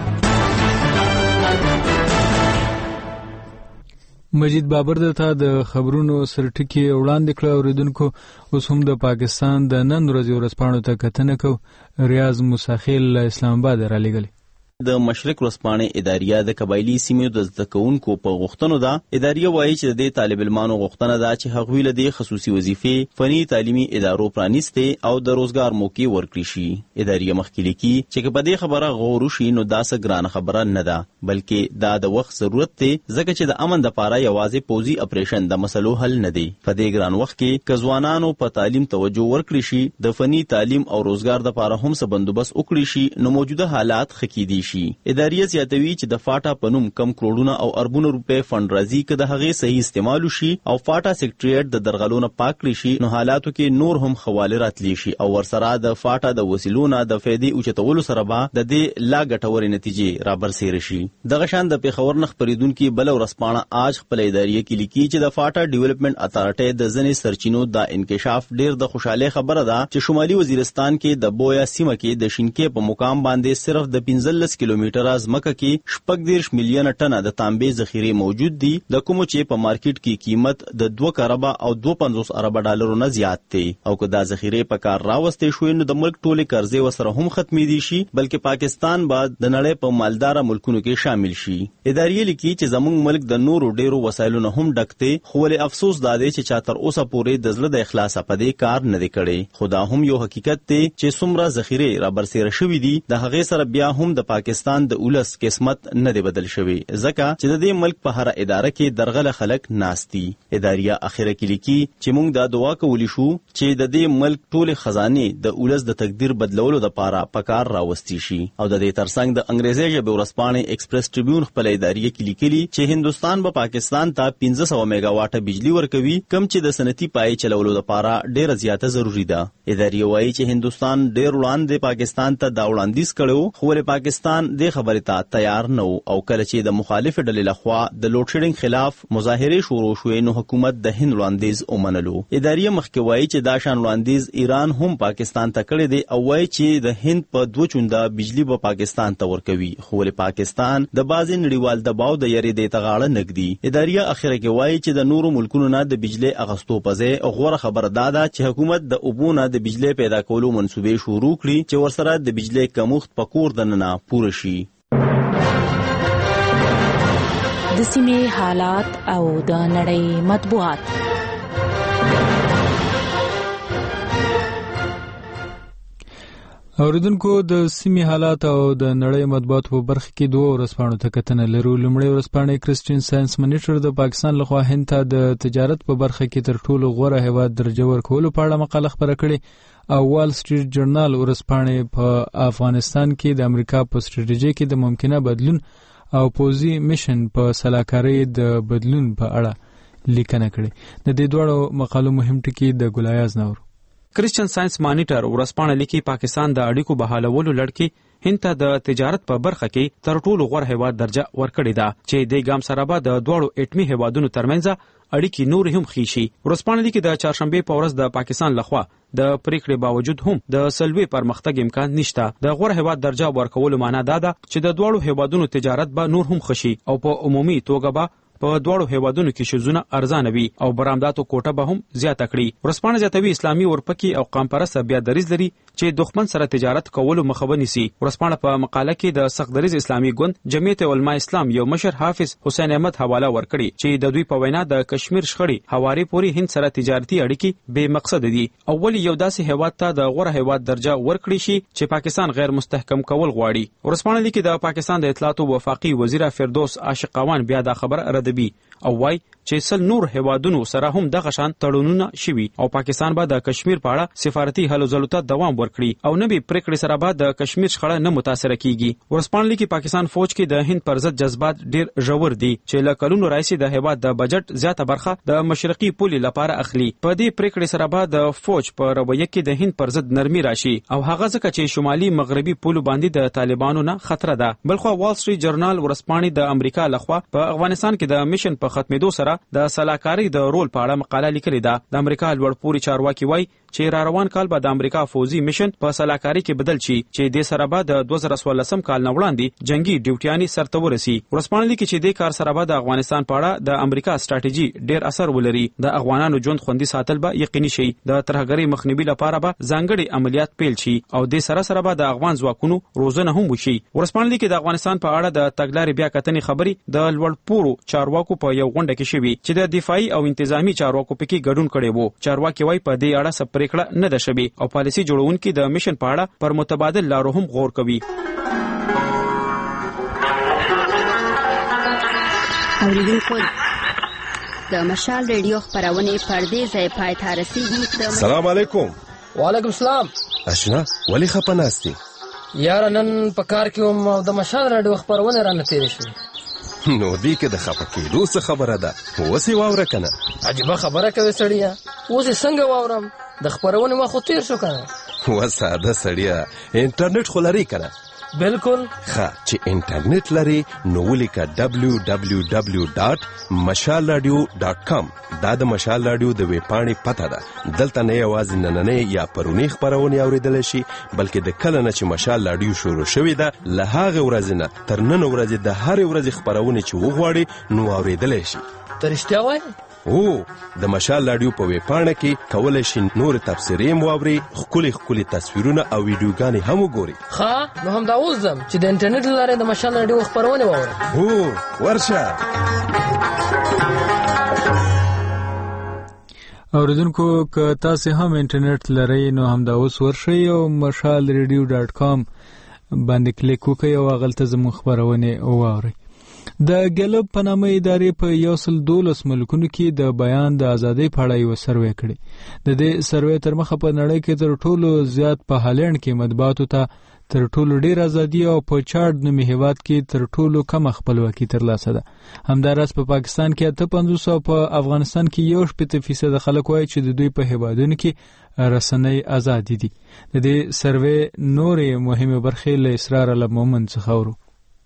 مجید بابر ته د خبرونو سرټکی وړاندې کړ. اوریدونکو اوس هم د پاکستان د نن ورځې ورځپاڼو ته کتنه کو. ریاض موساخیل اسلام آباد را لګل. د مشرق ورځپاڼې اداریه د قبایلی سیمو د زده کوونکو په غوښتنو ده. اداریه وایي چې د طالب علمانو غوښتنه ده چې هغوی له دې خصوصي وظیفې فني تعلیمي ادارو پرانیستې او د روزګار موقع ورکړي شي. اداریه مخکې لیکي چې په دې خبره غور وشي نو دا څه ګرانه خبره نه ده بلکې دا د وخت ضرورت دی ځکه چې د امن لپاره یوازې پوزي اپریشن د مسلو حل نه دی. په دې ګران وخت کې که ځوانانو په تعلیم توجه ورکړي شي د فني تعلیم او روزګار لپاره هم څه بندوبست وکړي شي نو موجوده حالات ښه کیدی شي. اداریه زیاتوي چې د فاټا په نوم کم کروڑونه او اربونو روپے فند راځي که د هغې صحیح استعمال شي او فاټا سیکریټریټ د درغلونو پاک کړي شي نو حالاتو کې نور هم خواله راتلی شي او ورسره د فاټا د وسیلونو د فائدې اوچتولو سره به د دې لا ګټورې نتیجې رابرسېره شي. دغه شان د پیښور نه خبرېدونکي بل ورځپاڼه آج خپل اداریه کې لیکي چې د فاټا ډیولپمنٹ اتارټي د ځینې سرچینو د انکشاف ډیر د خوشاله خبره ده چې شمالي وزیرستان کې د بویا سیمه کې د شینکې په مقام باندې صرف د 15 کیلومتره ځمکه کې 14 میلیونه ټنه د تانبې ذخیره موجود دي د کوم چې په مارکیټ کې قیمت د 2 کروڑ او 250 ارب ډالرو نه زیات دی او که دا ذخیره په کار راوستې شوې نو د ملک ټوله قرضې وسره هم ختمې دي شي بلکې پاکستان بعد د نړۍ په مالدار ملکونو کې شامل شي. اداریه لیکي چې زموږ ملک د نورو ډیرو وسایلو نه هم ډکته خو له افسوس دا دی چې چا تر اوسه پورې د زړه د اخلاص په دې کار نه دی کړی. خدا هم یو حقیقت دی چې څومره ذخیره را برسېره شوې دي د هغې سره بیا هم د پاکستان د اولس قسمت نه دی بدل شوی ځکه چې د دې ملک په هر اداره کې درغله خلک ناشتي. اداریه اخیره کې لیکي چې موږ دا دعا کولی شو چې د دې ملک ټول خزانه د اولس د تقدیر بدلولو لپاره پکار راوستي شي او د دې ترڅنګ د انګریزي ژبې ورځپاڼې ایکسپریس ټریبیون خپل اداریه کې لیکلي چې هندستان به پاکستان ته 1500 میگا واټه بجلی ورکوي کم چې د صنعتي پای چلولو لپاره ډیره زیاته ضروری ده. اداریه وایي چې هندستان ډیر وړاندې پاکستان ته دا وړاندیز کړو خو له پاکستان پاکستان د خبرې ته تیار نه او کله چې د مخالف ډلې لخوا د لوډ شیډینګ خلاف مظاهرې شروع شوې نو حکومت د هند وړاندیز ومنلو. اداري مخکې وایي چې دا شان وړاندیز ایران هم پاکستان ته کړی دی او وایي چې د هند په 2 چونده بجلی به پاکستان ته ورکوي، خو ولې پاکستان د بعضې نړیوال دباو د یاري دی ته غاړه نږدي. اداري اخره کې وایي چې د نورو ملکونو نه د بجلی اغستو په ځای غوره خبره دا ده چې حکومت د اوبو نه د بجلی پیدا کولو منصوبې شروع کړي چې ورسره د بجلی کمښت په کور دننه پوره شي. د سیمې حالات او د نړۍ مطبوعات. اوریدونکو د سیمې حالات او د نړۍ مطبوعات په برخه کې 2 ورځپاڼو ته کتنه لرو. لومړی ورځپاڼه کرسچین ساينس مانیټر د پاکستان لخوا هند ته د تجارت په برخه کې تر ټولو غوره هیواد درجه ورکولو په اړه مقاله خپره کړې او وال سټریټ جورنال ورځپاڼه په افغانستان کې د امریکا په ستراتیژي کې د ممکنه بدلون او پوزي میشن په سلاکاري د بدلون په اړه لیکنه کړې. د دې دوه مقالو مهم ټکي د ګلایاز نور. کرسچین ساينس مانیټر ورځپاڼه لیکي پاکستان د اړیکو بحالولو لړ هند ته د تجارت په برخه کې تر ټولو غوره هیواد درجه ورکړې ده چې د ګام سره به د دوړو اټمي هیوادونو ترمنځ اړیکې نور هم خېشي. ورځپاڼه لیکي د چهارشنبه په ورځ د پاکستان لخوا د پریکړې باوجود هم د سلوي پرمختګ امکان نشته. د غوره هیواد درجه ورکولو معنی دا ده چې د دوړو هیوادونو تجارت به نور هم خشي او په عمومي توګه به په دوړو هیوادونو کې شزونه ارزانه وي او برآمداتو کوټه به هم زیاته کړي. ورځپاڼه زیاتوي اسلامي ورپکي او قام پرسته بیا دریز لري چې دښمن سره تجارت کولو مخه ونیسي. ورځپاڼه په مقاله کې د سخت دریز اسلامي ګوند جمعیت علماء اسلام یو مشر حافظ حسین احمد حواله ورکړي چې د دوی په وینا د کشمیر شخړې حواري پوری هند سره تجارتي اړیکې بې مقصد دي او ولی یو داسې هیواد ته د غوره هیواد درجه ورکړي شي چې پاکستان غیر مستحکم کول غواړي. ورځپاڼه لیکي د پاکستان د اطلاعات او وفاقي وزیر فردوس عاشقوان بیا دا خبر ردوي او وای چې سل نور هیوادونو سره هم دغه شان تړونونه شوي او پاکستان به د کشمیر په اړه سفارتي هلو ځلو ته دوام ورکړي او نوي پریکړې سره به د کشمیر شخړه نه متاثر کیږي. ورځپاڼه لیکي پاکستان فوج کې د هند پر ضد جذبات ډیر ژور دي چې له کلونو راځي د هیواد د بجټ زیاته برخه د مشرقي پولې لپاره اخلي. په دې پریکړې سره به د فوج په رویه کې د هند پر ضد نرمي راشي او هغه ځکه چې شمالي مغربي پولو باندې د طالبانو نه خطر ده. بلخو وال سټریټ جورنال ورځپاڼه د امریکا لخوا په افغانستان کې د میشن په ختمېدو سره د سلاکاري د رول په اړه مقاله لیکلې ده. د امریکا لوړپوړي چارواکي وایي چې را روان کال به د امریکا فوزي میشن په سلاکاري کې بدل شي چې د سره به د 2014 کال نه وړاندې جنگي ډیوټیاني سرته ورسي. ورځپاڼه لیکي چې د کار سره به د افغانستان په اړه د امریکا ستراتیژي ډیر اثر ولري. د افغانانو ژوند خوندي ساتل به یقیني شي. د ترهګرۍ مخنیوي لپاره به ځانګړي عملیات پیل شي او د سره به د افغان ځواکونو روزنه هم وشي. ورځپاڼه لیکي د افغانستان په اړه د تګلارې بیا کتنې خبري د لوړپوړو چارواکو په یو غونډه کې شوي چې د دفاعي او انتظامی چارواکو پکې ګډون کړي وو. چارواکي وایي په دې اړه څه پریکړه نه ده شوې او پالیسي جوړونکي د میشن په اړه پر متبادل لارو هم غور کوي. اوریدونکو د مشال ریډیو خبرونه پردې ځای پای ته رسیدي. السلام علیکم. وعلیکم السلام. اشنا ولی خپناستي یار نن په کار کې هم د مشال ریډیو خبرونه را نتیر شي. نو دې کې د خپکیدو څه خبره ده؟ وسې واوره کنه. عجیبه خبره کوي سړیا. اوس څنګه واورم؟ د خبرونه ما خو تیر شو کنه. وساده سړیا انټرنیټ خو لري کنه. بالکل. ښه چې انټرنیټ لري نو ولیکه www.mashalradio.com. دا د مشال رادیو د ویب پاڼې پته ده. دلته نه یوازې نننۍ یا پرونی خبرونه اوریدل شي بلکې د کله نه چې مشال رادیو شروع شوې ده له هغه ورځې نه تر نن ورځې د هر ورځې خبرونه چې وغواړي نو اوریدل شي. ته رښتیا وایې؟ او د مشال رادیو په ویب پاڼه کې کولای شي نور تفسیرې مواوري خولي تصویرونه او ویډیوګانې هم وګوري. ښه نو هم دا اوس ځم چې د انټرنیټ لاره د مشال رادیو خبرونه واورم. هو ورشه. اوریدونکو که تاسو هم انټرنیټ لرئ نو هم دا اوس ورشئ او mashalradio.com باندې کلیک وکړئ او هغه ته زموږ خبرونه واورئ. د ګلب په نامه ادارې په 112 ملکونو کې د بیان د ازادۍ په اړه یو سروې کړی. د دې سروې تر مخه په نړۍ کې تر ټولو زیات په هالند کې مطبوعاتو ته تر ټولو ډیر ازادي او په چارډ نومي هیواد کې تر ټولو کم خپلواکي ترلاسه ده. همداراز په پاکستان کې 58 او په افغانستان کې 1% خلک وایي چې د دوی په هیوادونو کې رسنۍ آزاد دي. د دې سروې نورې مهمه برخې له اسرار المومن څخه ورو.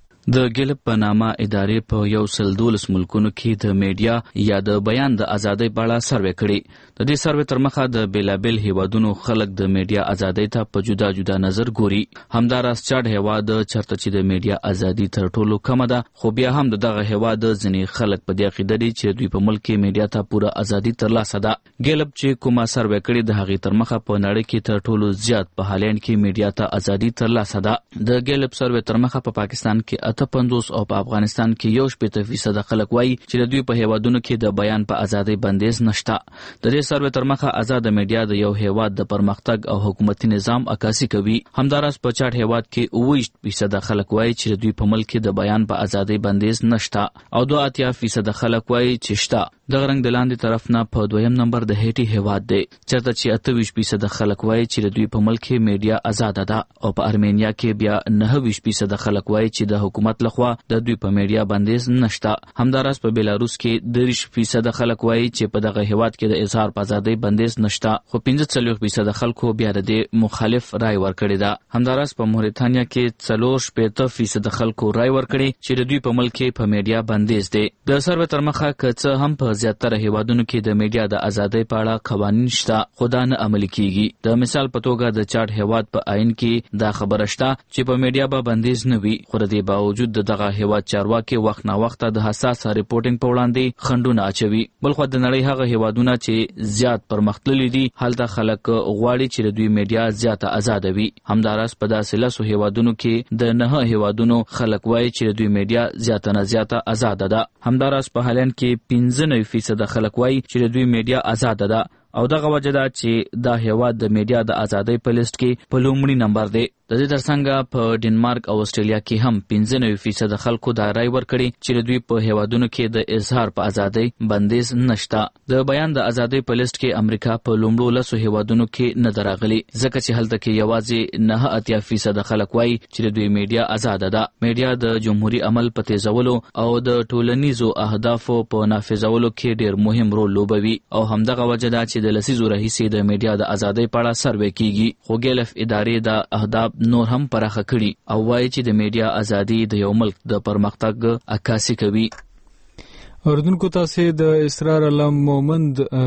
د ګلب په نامه ادارې په 112 ملکونو کې د میډیا یا د بیان د ازادۍ په اړه سروې کړي. د دې سروې تر مخه د بیلابل هیوادونو خلک د میډیا ازادۍ ته په جدا جدا نظر ګوري. همداراز چاډ هیواد چرته چې د میډیا ازادي تر ټولو کم ده، خو بیا هم دغه هیواد ځینې خلک په دې عقیده دي چې دوی په ملک کې میډیا ته پوره ازادي ترلاسه ده. ګلب چې کومه سروې کړي د هغې تر مخه په نړۍ کې تر ټولو زیات په هالند کې میډیا ته ازادي ترلاسه ده. د ګلب سروې تر مخه په پاکستان کې 58 او په افغانستان کې 1% خلک وایي چې د دوی په هیوادونو کې د بیان په ازادۍ بندیز نشته. د دې سروې تر مخه آزاد میډیا د یو هیواد د پرمختګ او حکومتي نظام عکاسي کوي. همداراز په چاډ هیواد کې 28% خلک وایي چې دوی په ملک کې د بیان په ازادۍ بندیز نشته او 82% خلک وایي چې شته. د غرنګ د لاندې طرف نه په دویم نمبر د هیټي هیواد دی چرته چې 28% خلک وایي چې دوی په ملک کې میډیا آزاد ده او په ارمینیا کې بیا 29% خلک وایي چې د حکومت لخوا د دوی په میډیا بندیز نشته. همداراز په بیلاروس کې 30% خلک وایي چې په دغه هیواد کې د اظهار په ازادۍ بندیز نشته، خو 45% خلکو بیا د مخالف رائے ورکړی ده. همداراز په موريتانیا کې 40% خلکو رائے ورکړي چې د دوی په ملک کې په میډیا بندیز دی. د سروې تر مخه که هم په زیاتره هیوادونو کې د میډیا د ازادۍ په اړه قوانین شته خو دا نه عملي کیږي. د مثال په توګه د چاډ هیواد په آئین کې دا خبره شته چې په میډیا به بندیز نه وي، خو د دې باوجود دغه هیواد چارواکي وخت نا وخت د حساسه ریپورټینګ په وړاندې خنډونه اچوي. بلخو د نړۍ هغه هیوادونه چې زیات پرمختللي دي هلته خلک غواړي چې د دوی میډیا زیاته آزاد وي. همداراز په داسې لسو هیوادونو کې د 9 هیوادونو خلک وایي چې د دوی میډیا زیاته نه زیاته آزاد ده. همداراز په هالند کې 95% خلک وایي چې د دوی میډیا آزاد ده او دغه وجه ده چې دا هیواد د میډیا د ازادۍ په لیست کې په لومړي نمبر دی. د دې ترڅنګ په ډنمارک او استرالیا کې هم 95% خلکو دا رائے ورکړي چې دوی په هیوادونو کې د اظهار په ازادۍ بندیز نشته. د بیان د ازادۍ په لیست کې امریکا په لومړو لسو هیوادونو کې نه درغلي ځکه چې هلته کې یوازې 9% خلک وایي چې دوی میډیا آزاد ده. میډیا د جمهوریت عمل په تیزولو او د ټولنیزو اهدافو په نافذولو کې ډیر مهم رول لوبوي او همدغه وجه ده چې د لسیزو راهیسې د میډیا د ازادۍ په اړه سروې کیږي. خو ګلف ادارې د اهداف نور هم پراخه کړي او وایي چې د میډیا ازادي د یو ملک د پرمختګ عکاسي کوي. اوردونکو تاسو د اسرار المومن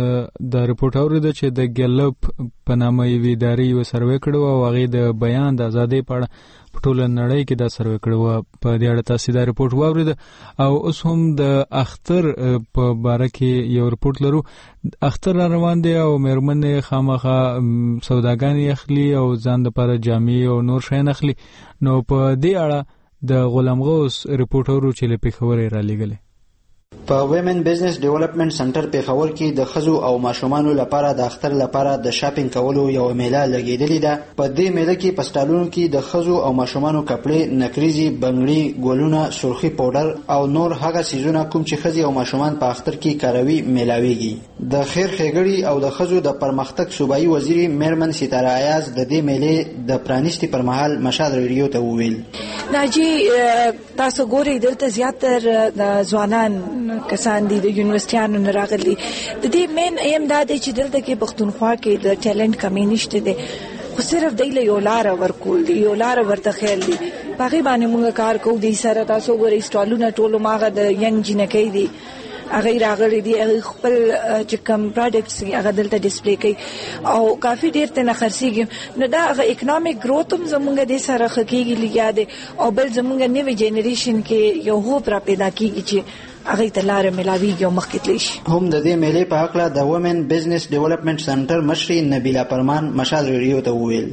د ریپورت اوریدل چې د ګلب په نامه یوه ادارې یو سروې کړو او هغه د بیان د ازادۍ په اړه په ټوله نړۍ کې دا سروې کړو. په دې اړه تاسو دا ریپورت واورید او اوس هم د اختر په باره کې یو ریپورت لرو. اختر روان دی او مېرمنې خامخا سوداګانې اخلي او ځان لپاره جامې او نور شیان اخلي. نو په دې اړه د غلام غوث ریپورټرو چې له پیښور را لېږلې. په ویمن بزنس ډیولپمنٹ سنټر پیښور کې د ښځو او ماشومانو لپاره د اختر لپاره د شاپینګ کولو یو میله لګېدلې ده. په دې میله کې په سټالونو کې د ښځو او ماشومانو کپړې، نکریزي، بنګړي، ګولونه، سرخي پاوډر او نور هغه سیزونه کوم چې ښځې او ماشومان په اختر کې کاروي میلاویږي. د خیر ښېګړې او د ښځو د پرمختګ صوبایي وزیر میرمن ستاره ایاز د دې میلې د پرانیستي پر مهال مشال ریډیو ته وویل ناجی تاسو ګورئ دلته زیاتر د ځوانان کسان دي د یونیورسيټانو نه راغلي. د دې مین ایم دا دی چې دلته کې پښتونخوا کې د ټیلنټ کمی نشته دی، خو صرف دی له یو لار ورکول دي، یو لار ورته خیال دي. باغې باندې موږ کار کوو. دي سره تاسو ګورئ سټالونه ټولو ماغه د ینګ جنکې دي، هغه راغلي دي، خپل چې کوم پروډکټس هغه دلته ډسپلی کوي او کافي ډیر ته نه خرڅيږي. نو دا هغه اکونومیک گروث هم زمونږ د سره خکېږي لګیا دي او بل زمونږ نوې جنریشن کې یو هوپ را پیدا کیږي چې هغه ته لار ملاویږي او مخکې تللی شي. هم د دې میلې په هکله د وومن بزنس ډیولپمنٹ سنټر مشري نبیلا پرمان مشال ریډیو ته وویل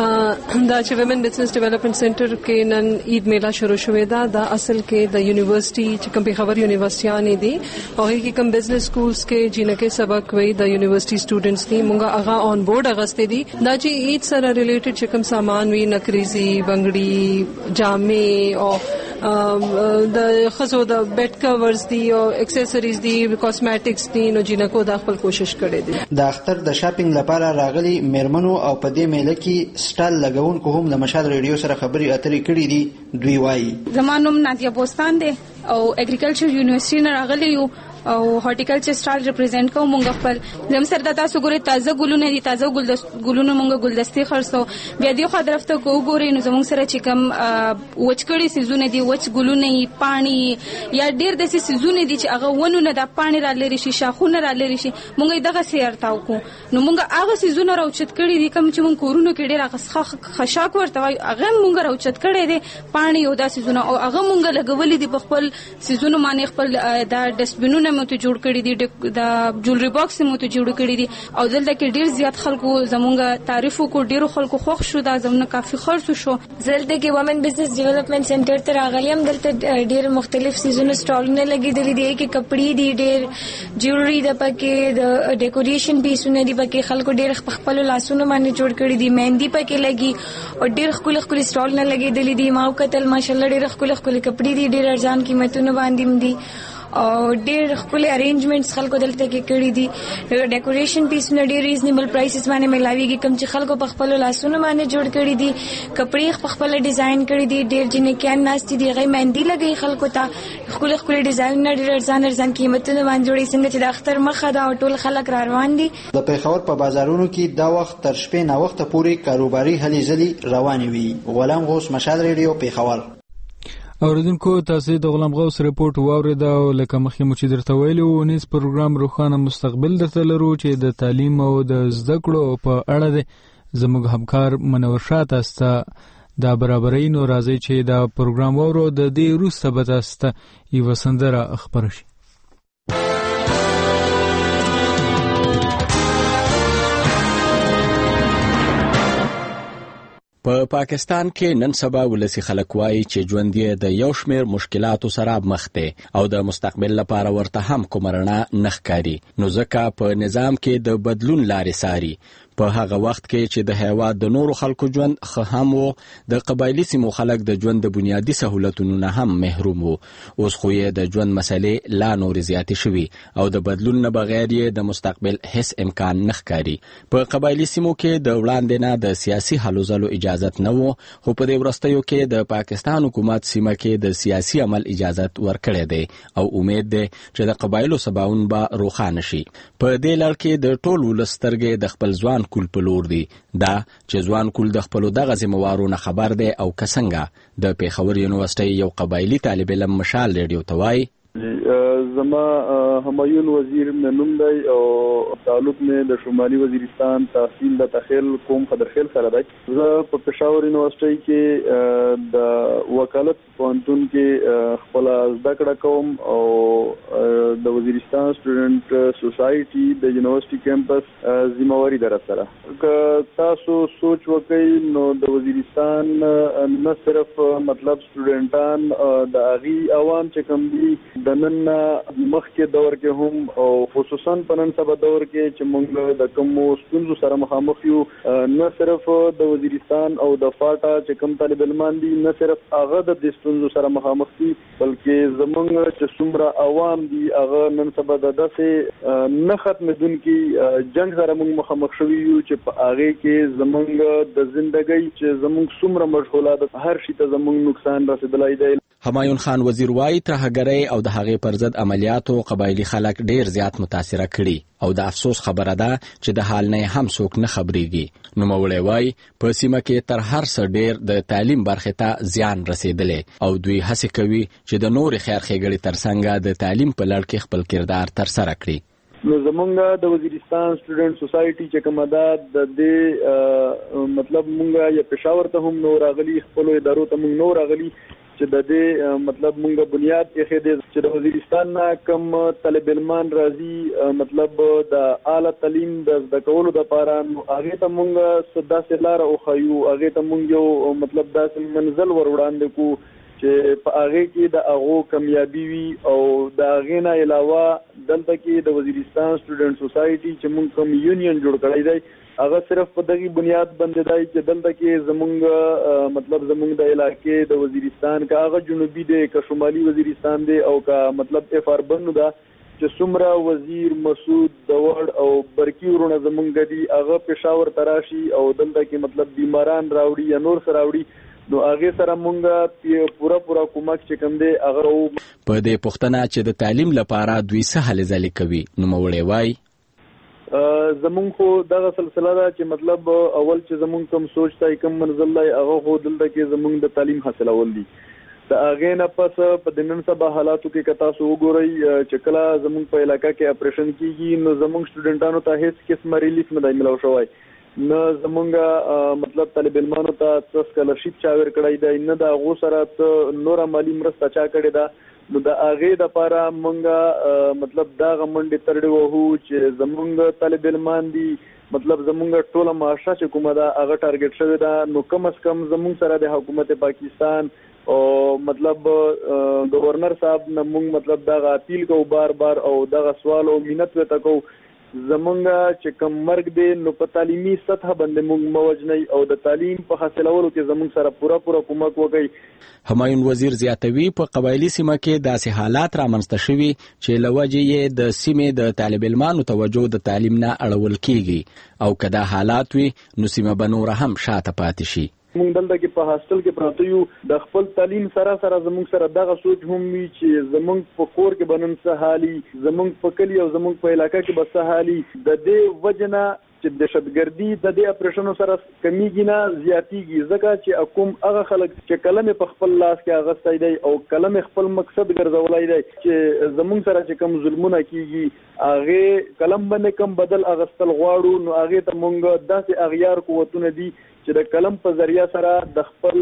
دا چې وومن بزنس ډیولپمنٹ سنټر کې نن عید میله شروع شوې ده. دا اصل کې د یونیورسيټي چې کوم پیښور یونیورسيټي دي او هغه کې کوم بزنس سکولز کې جنکه سبق وي د یونیورسيټي سټوډنټس دي مونږه هغه آن بورډ اغسته دي. دا چې عید سره ریلیټډ چې کوم سامان وي، نکریزي، بنگړي، جامې او د خزو د بیډ کورز دي او اکسسوریز دي کاسمیټکس دي نو جنکو د خپل کوشش کړي دي. د اختر د شاپینګ لپاره راغلي میرمنو او په دې میله کې سټال لګونکو هم د مشال ریډیو سره خبري اترې کړي دي. دوی وایي زمانوم نادیا بوستان دی او اګریکلچر یونیورسيټي نه راغلی یو او هارټیکلچر سټال ریپرزینټ کوم مونږ خپل زم سره د تاسو ګوري تازه ګلونه دي تازه ګلونه مونږ ګلدستي خرڅو بیا دی خو درفته کو ګوري نو زموږ سره چې کوم وچکړي سيزونه دي وچ ګلونه یې پانی یا ډیر د سيزونه دي چې هغه ونه د پانی را لري شي شاخونه را لري شي مونږ دغه سیرتاو کو نو مونږ هغه سيزونه راوچت کړي دي کوم چې مونږ کورونو کې ډیر هغه خشاک ورته وای هغه مونږ راوچت کړي دي پانی او د سيزونه او هغه مونږ لګولې دي په خپل سيزونه باندې خپل د ډسټبینونه مو ته جوړ کړی دي د جولري باکس مو ته جوړ کړی دي او دلته کې ډیر زیات خلکو زمونږ تعریف کو ډیرو خلکو خوښ شو دا زمونه کافي خرڅ شو. زلته کې وومن بزنس ډیولپمنٹ سنټر ته راغلیم دلته ډیر مختلف سيزونه سټالونه لګیدلې دي کې کپړې دي ډیر جولري د پکې د ډیکوریشن پیسونه دي پکې خلکو ډیر خپل لاسونه باندې جوړ کړی دي مهندي پکې لګي او ډیر خپل سټالونه لګیدلې دي ما وکتل ماشاءالله ډیر خپل کپړې دي ډیر ارزان قیمتونه باندې دي او ډیر خپل ارینجمنټس خلکو دلته کې کړی دي ډیکوریشن پیسونه ډیر ریزنیبل پرایسز باندې ملاويږي کوم چې خلکو په خپل لاسونو باندې جوړ کړی دي کپړې په خپل ډیزاین کړی دي ډیر جنې کین ناشتي دي غي مهندي لګي خلکو ته خپل ډیزاین نه ډیر ارزان قیمتونه باندې جوړي څنګه چې د اختر مخه دا ټول خلک را روان دي. د پیښور په بازارونو کې دا وخت تر شپې نه وخت پورې کاروباري هلې ځلې روانې وي. غلام غوث مشال ریډیو پیښور. اوریدونکو تاسو د غلام غوث رپورت واورید او لکه مخکې مو چې درته ویلو نیز پروګرام روښانه مستقبل درته لرو چې د تعلیم او د زده کړو په اړه د زموږ همکار منور شاه تاسو ته د برابرۍ نو راځي چې دا پروګرام وورو د دې وروسته به تاسو ته یو سندره خبر شي. په پاکستان کې نن سبا ولسی خلک وایي چې ژوند یې د یو شمېر مشکلاتو سره مخ دی او د مستقبل لپاره ورته هم کومرنا نخکاری نو ځکه په نظام کې د بدلون لارې ساري په هغه وخت کې چې د هیواد د نورو خلکو ژوند ښه هم وو د قبایلی سیمو خلک د ژوند د بنیادی سہولتونو نه هم محروم وو اوس خو یې د ژوند مسلې لا نور زیاتې شوي او د بدلون نه بغیر یې د مستقبل هیڅ امکان نخکاری. په قبایلی سیمو کې د وړاندې نه د سیاسي حلو ځلو اجازت نه وو خو په دې ورستیو کې د پاکستان حکومت سیمه کې د سیاسي عمل اجازت ورکړی دی او امید دی چې د قبایلو سباون به روښانه شي. په دې لړ کې د ټول ولسترګې د خپل ځوان کول په لور دی دا چې ځوان کول د خپل دغه ذمہوارو نه خبر دی او کسنګه د پیښور یونیورسيټي یو قبایلی طالب علم مشال ریډیو توای زما همایون وزیر منوم دی او تعلق مې د شمالي وزیرستان تحصیل د تخیل کوم خدرخیل سره دی. زه په پېښور یونیورسيټي کې د وکالت پوهنتون کې خپل زده کړه کوم او د وزیرستان سټوډنټ سوسایټي د یونیورسيټي کیمپس ذمہواری در سره که تاسو سوچ وکړئ نو د وزیرستان نه صرف مطلب سټوډنټان د اغي عوام چې کوم دي د نن مخکې دور کې هم او خصوصا په نن سبا دور کې چې موږ د کوم ستونزو سره مخامخ یو نه صرف د وزیرستان او د فاټا چې کوم طالب علمان دي نه صرف هغه د ستونزو سره مخامخ دي بلکې زمونږ چې څومره عوام دي هغه نن سبا د داسې نه ختمېدونکي جنگ سره موږ مخامخ شوي یو چې په هغه کې زمونږ د ژوندۍ چې زمونږ څومره مشغولات هر شي ته زمونږ نقصان رسیدلی دی. همایون خان وزیر وایي ترهګرۍ او د هغې پر ضد عملیاتو قبایلی خلک ډیر زیات متاثره کړي او د افسوس خبره ده چې د حال نه هم څوک نه خبرېږي. نوموړی وایي په سیمه کې تر هر څه ډیر د تعلیم برخې ته زیان رسېدلی او دوی هڅې کوي چې د نورې خیر ښېګړې ترڅنګ د تعلیم په لړ کې خپل کردار ترسره کړي. نو زمونږ د وزیرستان سټوډنټ سوسایټي چې کومه ده د دې مطلب مونږ یا پېښور ته هم نو راغلي خپل ادارو ته مونږ نو راغلي چې د دې مطلب مونږ بنیاد یې خېده چې د وزیرستان نه کم طالب علمان راځي مطلب د اعلی تعلیم د زده کولو لپاره هغه ته مونږ صدا سلار او خيو هغه ته مونږ یو مطلب داسې منزل ور وړاندې کو چې په هغه کې د هغه کامیابی وي او د هغه نه علاوه دلته کې د وزیرستان سټوډنټ سوسایټي چې مونږ کوم یونین جوړ کړی دی هغه صرف په دغه بنیاد باندې دی چې دلته کې زمونږ مطلب زمونږ د علاقې د وزیرستان کا هغه جنوبي دی که شمالي وزیرستان دی او کا مطلب اف ار بنو دا چې څومره وزیر مسعود دور او برکی ورونه زمونږ دی هغه پېښور تراشي او دلته کې مطلب بیماران راوړي یا نور سره راوړي نو هغه سره مونږه پورا کومک چې کوم دی هغه په دې پوښتنه چې د تعلیم لپاره دوی څه هلې ځلې کوي نو مولوي وای زمونږ خو دغه سلسله ده چې مطلب اول چې زمونږ کوم سوچ ته کوم منزل دی هغه خو دلته کې زمونږ د تعلیم حاصلول دي د هغه نه پس په د نن سبا حالاتو کې کتا سو وګورئ چې کله زمونږ په علاقې کې اپریشن کیږي نو زمونږ سټوډنټانو ته هیڅ قسم ریلیف نه دی ملو شوی نه زمونږ مطلب طالب علمانو ته څه سکالرشپ چا ورکړی دی نه د هغو سره نور مالی مرسته چا کړې ده نو د هغې دپاره مونږ مطلب دا غمنډې ترړې وهو چې زمونږ طالب علمان دي مطلب زمونږ ټوله معاشه چې کومه ده هغه ټارګټ شوې ده نو کم از کم زمونږ سره د حکومت پاکستان او مطلب گورنر صاحب نه مونږ مطلب دا اپیل کو بار او دا سوال او مینت وته کو زمونږ چې کم مرګ دی نو په تعلیمي سطح باندې مونږ موجنی او د تعلیم په حاصلولو کې زمونږ سره پورا کومک وکړي همایون وزیر زیاتوي په قبایلی سیمه کې داسې حالات رامنځته شوي چې لوجه یې د سیمې د طالب علمانو توجه د تعلیم نه اړول کیږي او کدا حالات وي نو سیمه بنور هم شاته پاتې شي مونږ دلته کې په هاستل کې پراته یو د خپل تعلیم سره زمونږ سره دغه سوچ هم وي چې زمونږ په کور کې بنن څه حالي زمونږ په کلی او زمونږ په علاقې کې به څه حالي د دې وجنه چې دهشتګردي د دې اپریشنو سره کمیږي نه زیاتیږي ځکه چې کوم هغه خلک چې کلم په خپل لاس کې اغستای دی او کلم خپل مقصد ګرځولای دی چې زمونږ سره چې کوم ظلمونه کیږي هغه کلم باندې کم بدل اغستل غواړو نو هغه ته مونږ داسې اغیار قوتونه دي چې د کلم په ذریعہ سره د خپل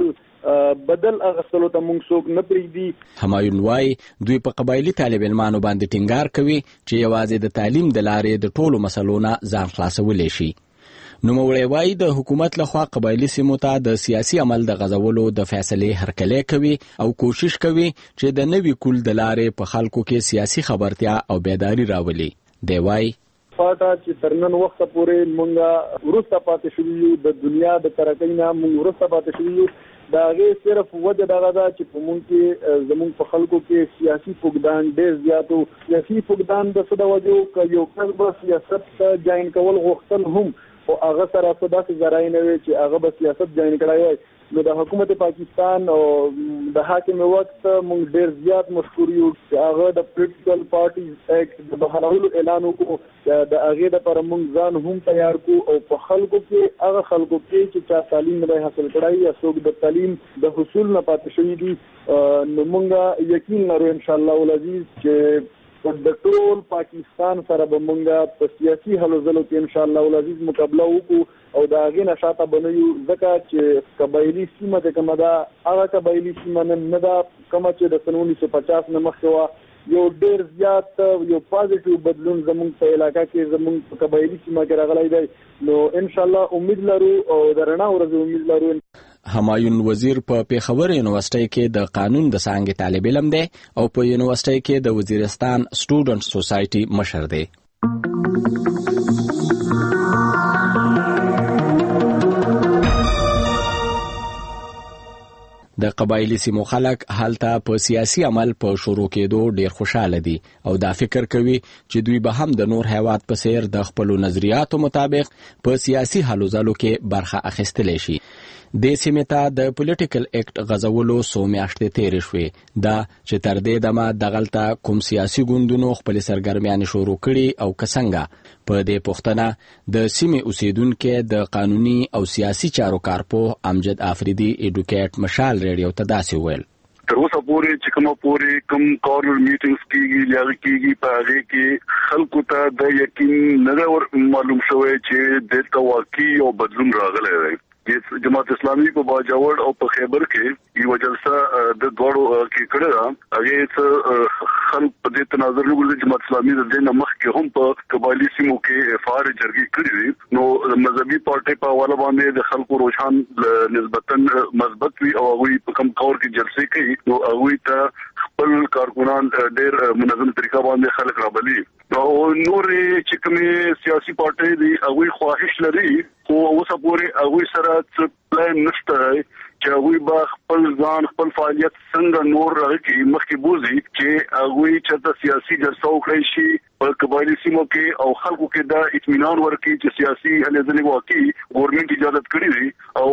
بدل اغستلو ته مونږ څوک نه پرېږدي همایون وای دوی په قبایلی طالب علمانو باندې ټینګار کوي چې یوازې د تعلیم د لارې د ټولو مسلو نه ځان خلاصولی شي نوموړی وای د حکومت لخوا قبایلی سیمو ته د سیاسي عمل د غځولو د فیصلې هرکلی کوي او کوشش کوي چې د نوي کول د لارې په خلکو کې سیاسي خبرتیا او بیداری راولي دی وای فاټا چې ترنن وخت پورې مونږه ورسته پاتې شوو د دنیا د ترقۍ نه مونږ ورسته پاتې شوو دا غي صرف وجه دغه دا چې په مونږ کې زمونږ په خلکو کې سیاسي فقدان ډېر زیاتو سیاسي فقدان د څه د وجو یو کس به سیاست جاین کول غوښتل هم او هغه سره په داسې ځای نه وي چې هغه به سیاست جاین کړای وای نو د حکومت پاکستان او د حاکم وخت مونږ ډېر زیات مشکور یو چې هغه د پولیټیکل پارټیز ایکټ د بهرولو اعلان وکړو د هغه د پر مونږ ځان هم تیار کو او په خلکو کې هغه خلکو کې چې چا تعلیم نه حاصل کړای یا څوک د تعلیم د حصول نه پاتې شوی دي نو مونږ یقین لرو ان شاء الله العزیز چې د ټول پاکستان سره به مونږه په سیاسي هلو ځلو کې ان شاء الله العزیز مقابله وکړو او دا هغې نه شاته به نه یو ځکه چې قبایلي سیمه چې کومه ده هغه قبایلي سیمه نه ده کومه چې د 1950 نه مخکې وه یو ډېر زیات یو پازیټیو بدلون زمونږ په علاقه کې زمونږ په قبایلي سیمه کې راغلی دی نو ان شاء الله امید لرو او د رڼا ورځې امید لرو همایون وزیر په پیښور یونیورسيټي کې د قانون د څانګې طالب علم دی او په یونیورسيټي کې د وزیرستان سټوډنټ سوسایټي مشر دی د قبایلی سیمو خلک هلته په سیاسي عمل په شروع کېدو ډیر خوشاله دي او دا فکر کوي چې دوی به هم د نور هیواد په څیر د خپل نظریاتو مطابق په سیاسي حل و ځلو کې برخه اخیستلی شي د سیمې ته د پولیټیکل ایکټ غځولو څو میاشتې تېرې شوې دا چې تر دې دمه دغلته کوم سیاسي ګوندونو خپلې سرګرمیانې شروع کړي او که څنګه په دې پوښتنه د سیمې اوسیدونکي د قانوني او سیاسي چارو کارپوه امجد افریدي ایډوکیټ مشال ریډیو ته داسې ویل تر اوسه پورې چې کوم کارنر میټینګز کیږي یا کیږي په هغه کې خلکو ته د یقین نه معلوم شوی چې د توقع او بدلون راغلی دی جماعت اسلامی په باجوړ او په خیبر کې یو جلسه د دوړو کې کړه هغه څه خلک په دې تناظر وګورل جماعت اسلامی د دې نمخ کې هم په قبایلی سیمو کې افار جرګي کړی نو مذهبي پارټي په حواله باندې د خلکو روحان نسبتا مثبت وي او هغه په کم کور کې جلسې کوي نو هغه ته خپل کارکونان ډېر منظم طریقه باندې خلک رابلي او نور چې کومه سیاسي پارټي دی هغه خواهش لري خو اوسه پورې هغه سره څه پلان نشته چې هغه به خپل ځان خپل فعالیت څنګه نور راکړي مخکې بوزي چې هغه چې سیاسي جلسه وکړي شي په قبایلی سیمو کې او خلکو کې دا اطمینان ورکړي چې سیاسي هلې واقعي ګورنمنت اجازه کړی دی او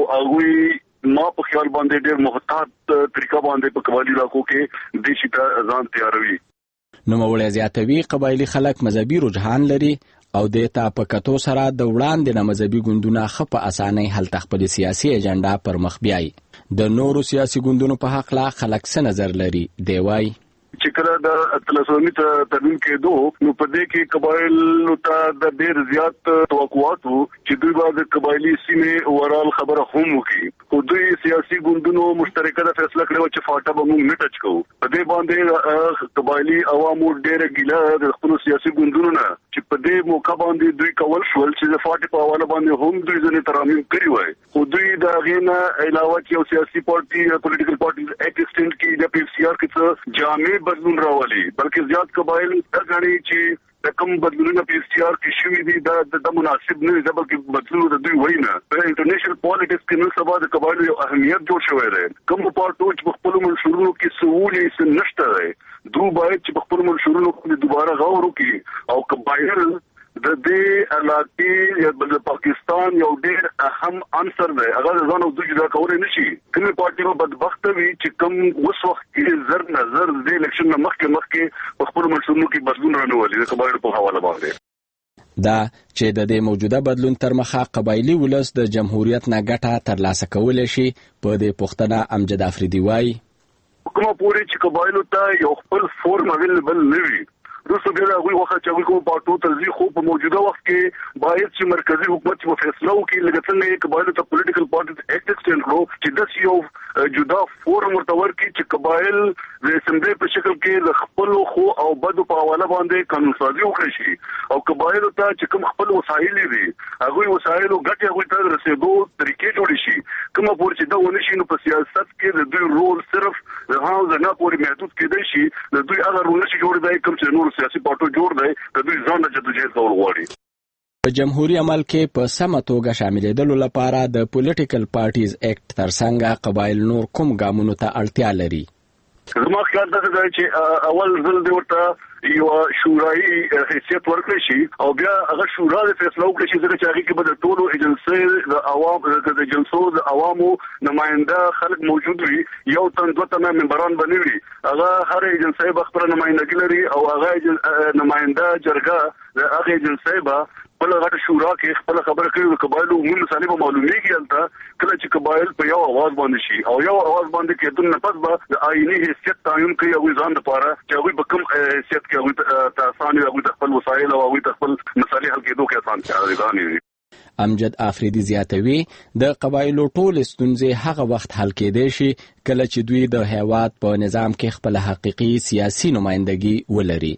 هغه ما په خیال باندې ډېر محتاط طریقه باندې په قبایلی علاقو کې د شي ځان تیاروي. نو موړی زیاتوي قبایلی خلک مذهبي رجحان لري او د تا په کتو سره د وړاندې نه مذهبي ګوندونه خپ اسانه حل تخپل سیاسي اجنډا پر مخ بیاي. د نورو سیاسي ګوندونو په حق لا خلک څه نظر لري دی وای چې کله د تلسومي تدوین کېدو نو په دې کې قبایل ته د ډېر زیات توقعات چې دوی به د قبایلی سیمې ورال خبره هم وکړي خو دوی سیاسي ګوندونو مشترکه فیصله کړو چې فاټا به موږ نه ټچ کوو. په دې باندې قبایلی عوامو ډېر ګیله د خپل سیاسي ګوندونو نه چې په دې موقع باندې دوی کول شول چې د فاټا په حواله باندې هم دوی ځنې ترامیم کړی وای خو دوی دا غینه علاوه چې یو سیاسي پارټي پولیټیکل پارټي ایکسټنټ کې د پی سی آر کې جامع بدلون راولي بلکې زیات قبایل غواړي چې د کوم بدلونونه په سی آر کې شوي دي د مناسب نه دي بلکې بدلون د دوی وینه په انټرنیشنل پالیټکس کې نن سبا د قبایل یو اهمیت جوړ شوی دی کوم پارټو چې خپل منشورونو کې سهولي نشته دی دوی باید چې خپل منشورونو کې دوباره غور وکړي او قبایل د دې علاقې د پاکستان یو ډېر اهم عنصر دی هغه ځان او دوی جدا کولای نشي کومه پارټي به بدبخت وي چې کوم اوس وخت کې زر نظر د الیکشن مخکې خپل منشورونو کې بدلون رانولي د قبایلو په حواله باندې دا چې د دې موجوده بدلون تر مخه قبایلی ولس د جمهوریت نه ګټه ترلاسه کولای شي په دې پوښتنه امجد افریدي وایي کومه پوری چې قبایلو ته یو خپل فورم اویلیبل نه وي روسو بیا هغه وخت چې هغه کوم پارټو ترځي خو په موجوده وخت کې باید چې مرکزی حکومت په فیصله وکړي لکه څنګه یک قبایل ته پولیټیکل پارټي ایکټ ایکسټند کړو چې د یو جدا فورم ورتور کې چې قبایل د اسمبلی په شکل کې د خپل خو او بدو په حواله باندې قانون سازي وکړي شي او قبایل ته چې کوم خپل وسایل دي هغه وسایل او ګټه هغه ته رسیدو طریقې جوړ شي کومه پور چې دا ونی شي نو په سیاست کې د دوی رول صرف د هاوز نه پورې محدود کېدای شي د دوی هغه رول نشي جوړ دی کوم چې نور سیاسي پارټو جوړ دی د دوی ځان د جدوجہد کول غواړي. په جمهوریت عمل کې په سمه توګه شاملېدلو لپاره د پولیټیکل پارټیز ایکټ ترڅنګ قبایل نور کوم ګامونو ته اړتیا لري. زما خیال دا دی چې اول ځل دی ورته یو شورای حیثیت ورکړي شي او بیا هغه شورا د فیصله وکړي چې هغه کې به د ټولو ایجنسۍ د عوام د ایجنسو د عوامو نماینده خلک موجود وي یو تن دوه تنه ممبران بنوي هغه هر ایجنسۍ به خپل نمائندګي لري او هغه نماینده جرګه د هغه ایجنسۍ به بل غټ شورا کې خپل خبره کوي د قبایلو عمومي مسالې به معلومیږي البته کله چې قبایل په یو आवाज باندې شي او یو आवाज باندې کېدون نه پس به د آئینی حیثیت تعین کوي او ځان لپاره چې هغه به کوم حیثیت کې هغه تاسانه هغه خپل وسایل او هغه خپل مسالې حل کېدو کې آسان کیږي. امجد افریدي زیاتوي د قبایلو ټول ستونزې هغه وخت حل کېدای شي کله چې دوی د هیواد په نظام کې خپل حقيقي سیاسي نمائندګي ولري.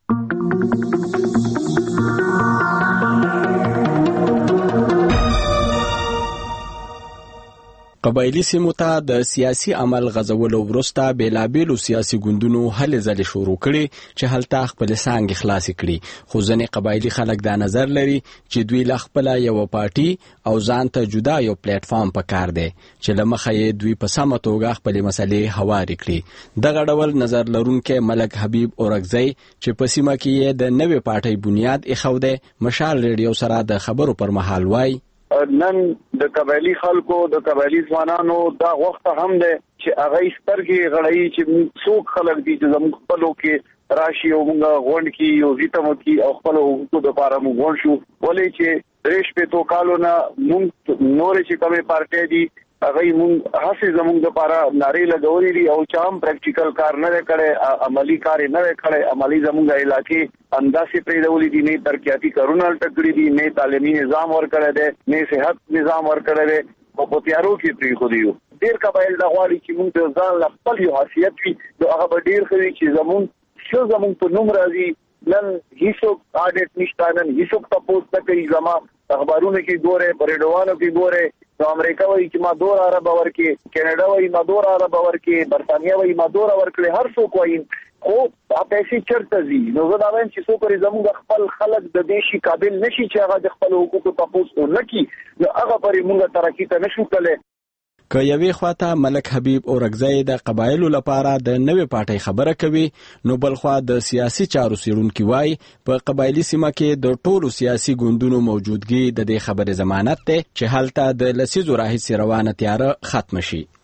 قبایلی سیمو ته د سیاسي عمل غزولو وروسته بیلابیلو سیاسي ګوندونو هلې ځلې شروع کړي چې هلته خپل څانګې خلاصې کړي خو ځینې قبایلی خلک دا نظر لري چې دوی له خپله یو پارټي او ځان ته جدا یو پلیټ فارم پکار دی چې له مخه یې دوی په سمه توګه خپلې مسلې هوارې کړي. دغه ډول نظر لرونکی ملک حبیب اورکزی چې په سیمه کې یې د نوې پارټۍ بنیاد ایښودی مشال ریډیو سره د خبرو پر مهال وایي نن د قبایلی خلکو د قبایلی ځوانانو دا وخت هم ده چې هغه سترګې غړی چې څوک خلک دي چې زموږ خپلو کې راشي او موږ غونډ کې یو زیتمو کې او خپل حقوقو لپاره موږ غونډ شو ولې چې ریش په تو کالو نه موږ نور چې کومه پارټي دي هغه موږ هڅه زموږ لپاره ناری لګولې دي او چام پریکټیکل کار نه کړي عملی کار نه کړي عملی زموږ علاقې انداسې پیډولې دي نه ترقیاتی کارونه ټکړي دي نه تعلیمي نظام ورکړی دی نه صحت نظام ورکړی دی او په تیارو کې پری خو دی ډیر قبایل د غواړي چې موږ د ځان خپل یو حیثیت وي نو هغه به ډیر خوي چې زموږ په نوم راځي نن هیڅوک اډیټ نشته نن هیڅوک تاسو ته کوي زما اخبارونه کې ګوره پریډوانو کې ګوره نو امریکا وایي چې ما دور عرب ورکې، کینیډا وایي ما دور عرب ورکې، برتانیا وایي ما دور ورکړي، هر څوک وایي خو پیسې چرته ځي. نو زه دا وایم چې څوک لري زموږ خپل خلک د دیشي قابل نشي چې هغه د خپل حقوقو تاسو ونکي، نو هغه پرې موږ ترقی ته نشو تللی. که یوې خواته ملک حبیب اورګزی د قبایلو لپاره د نوې پارټۍ خبره کوي، نو بل خوا د سیاسي چارو څیړونکي وایي په قبایلي سیمه کې د ټولو سیاسي ګوندونو موجودګي د دې خبرې ضمانت دی چې هلته د لسیزو راهیسې روانه تیاره ختم شي.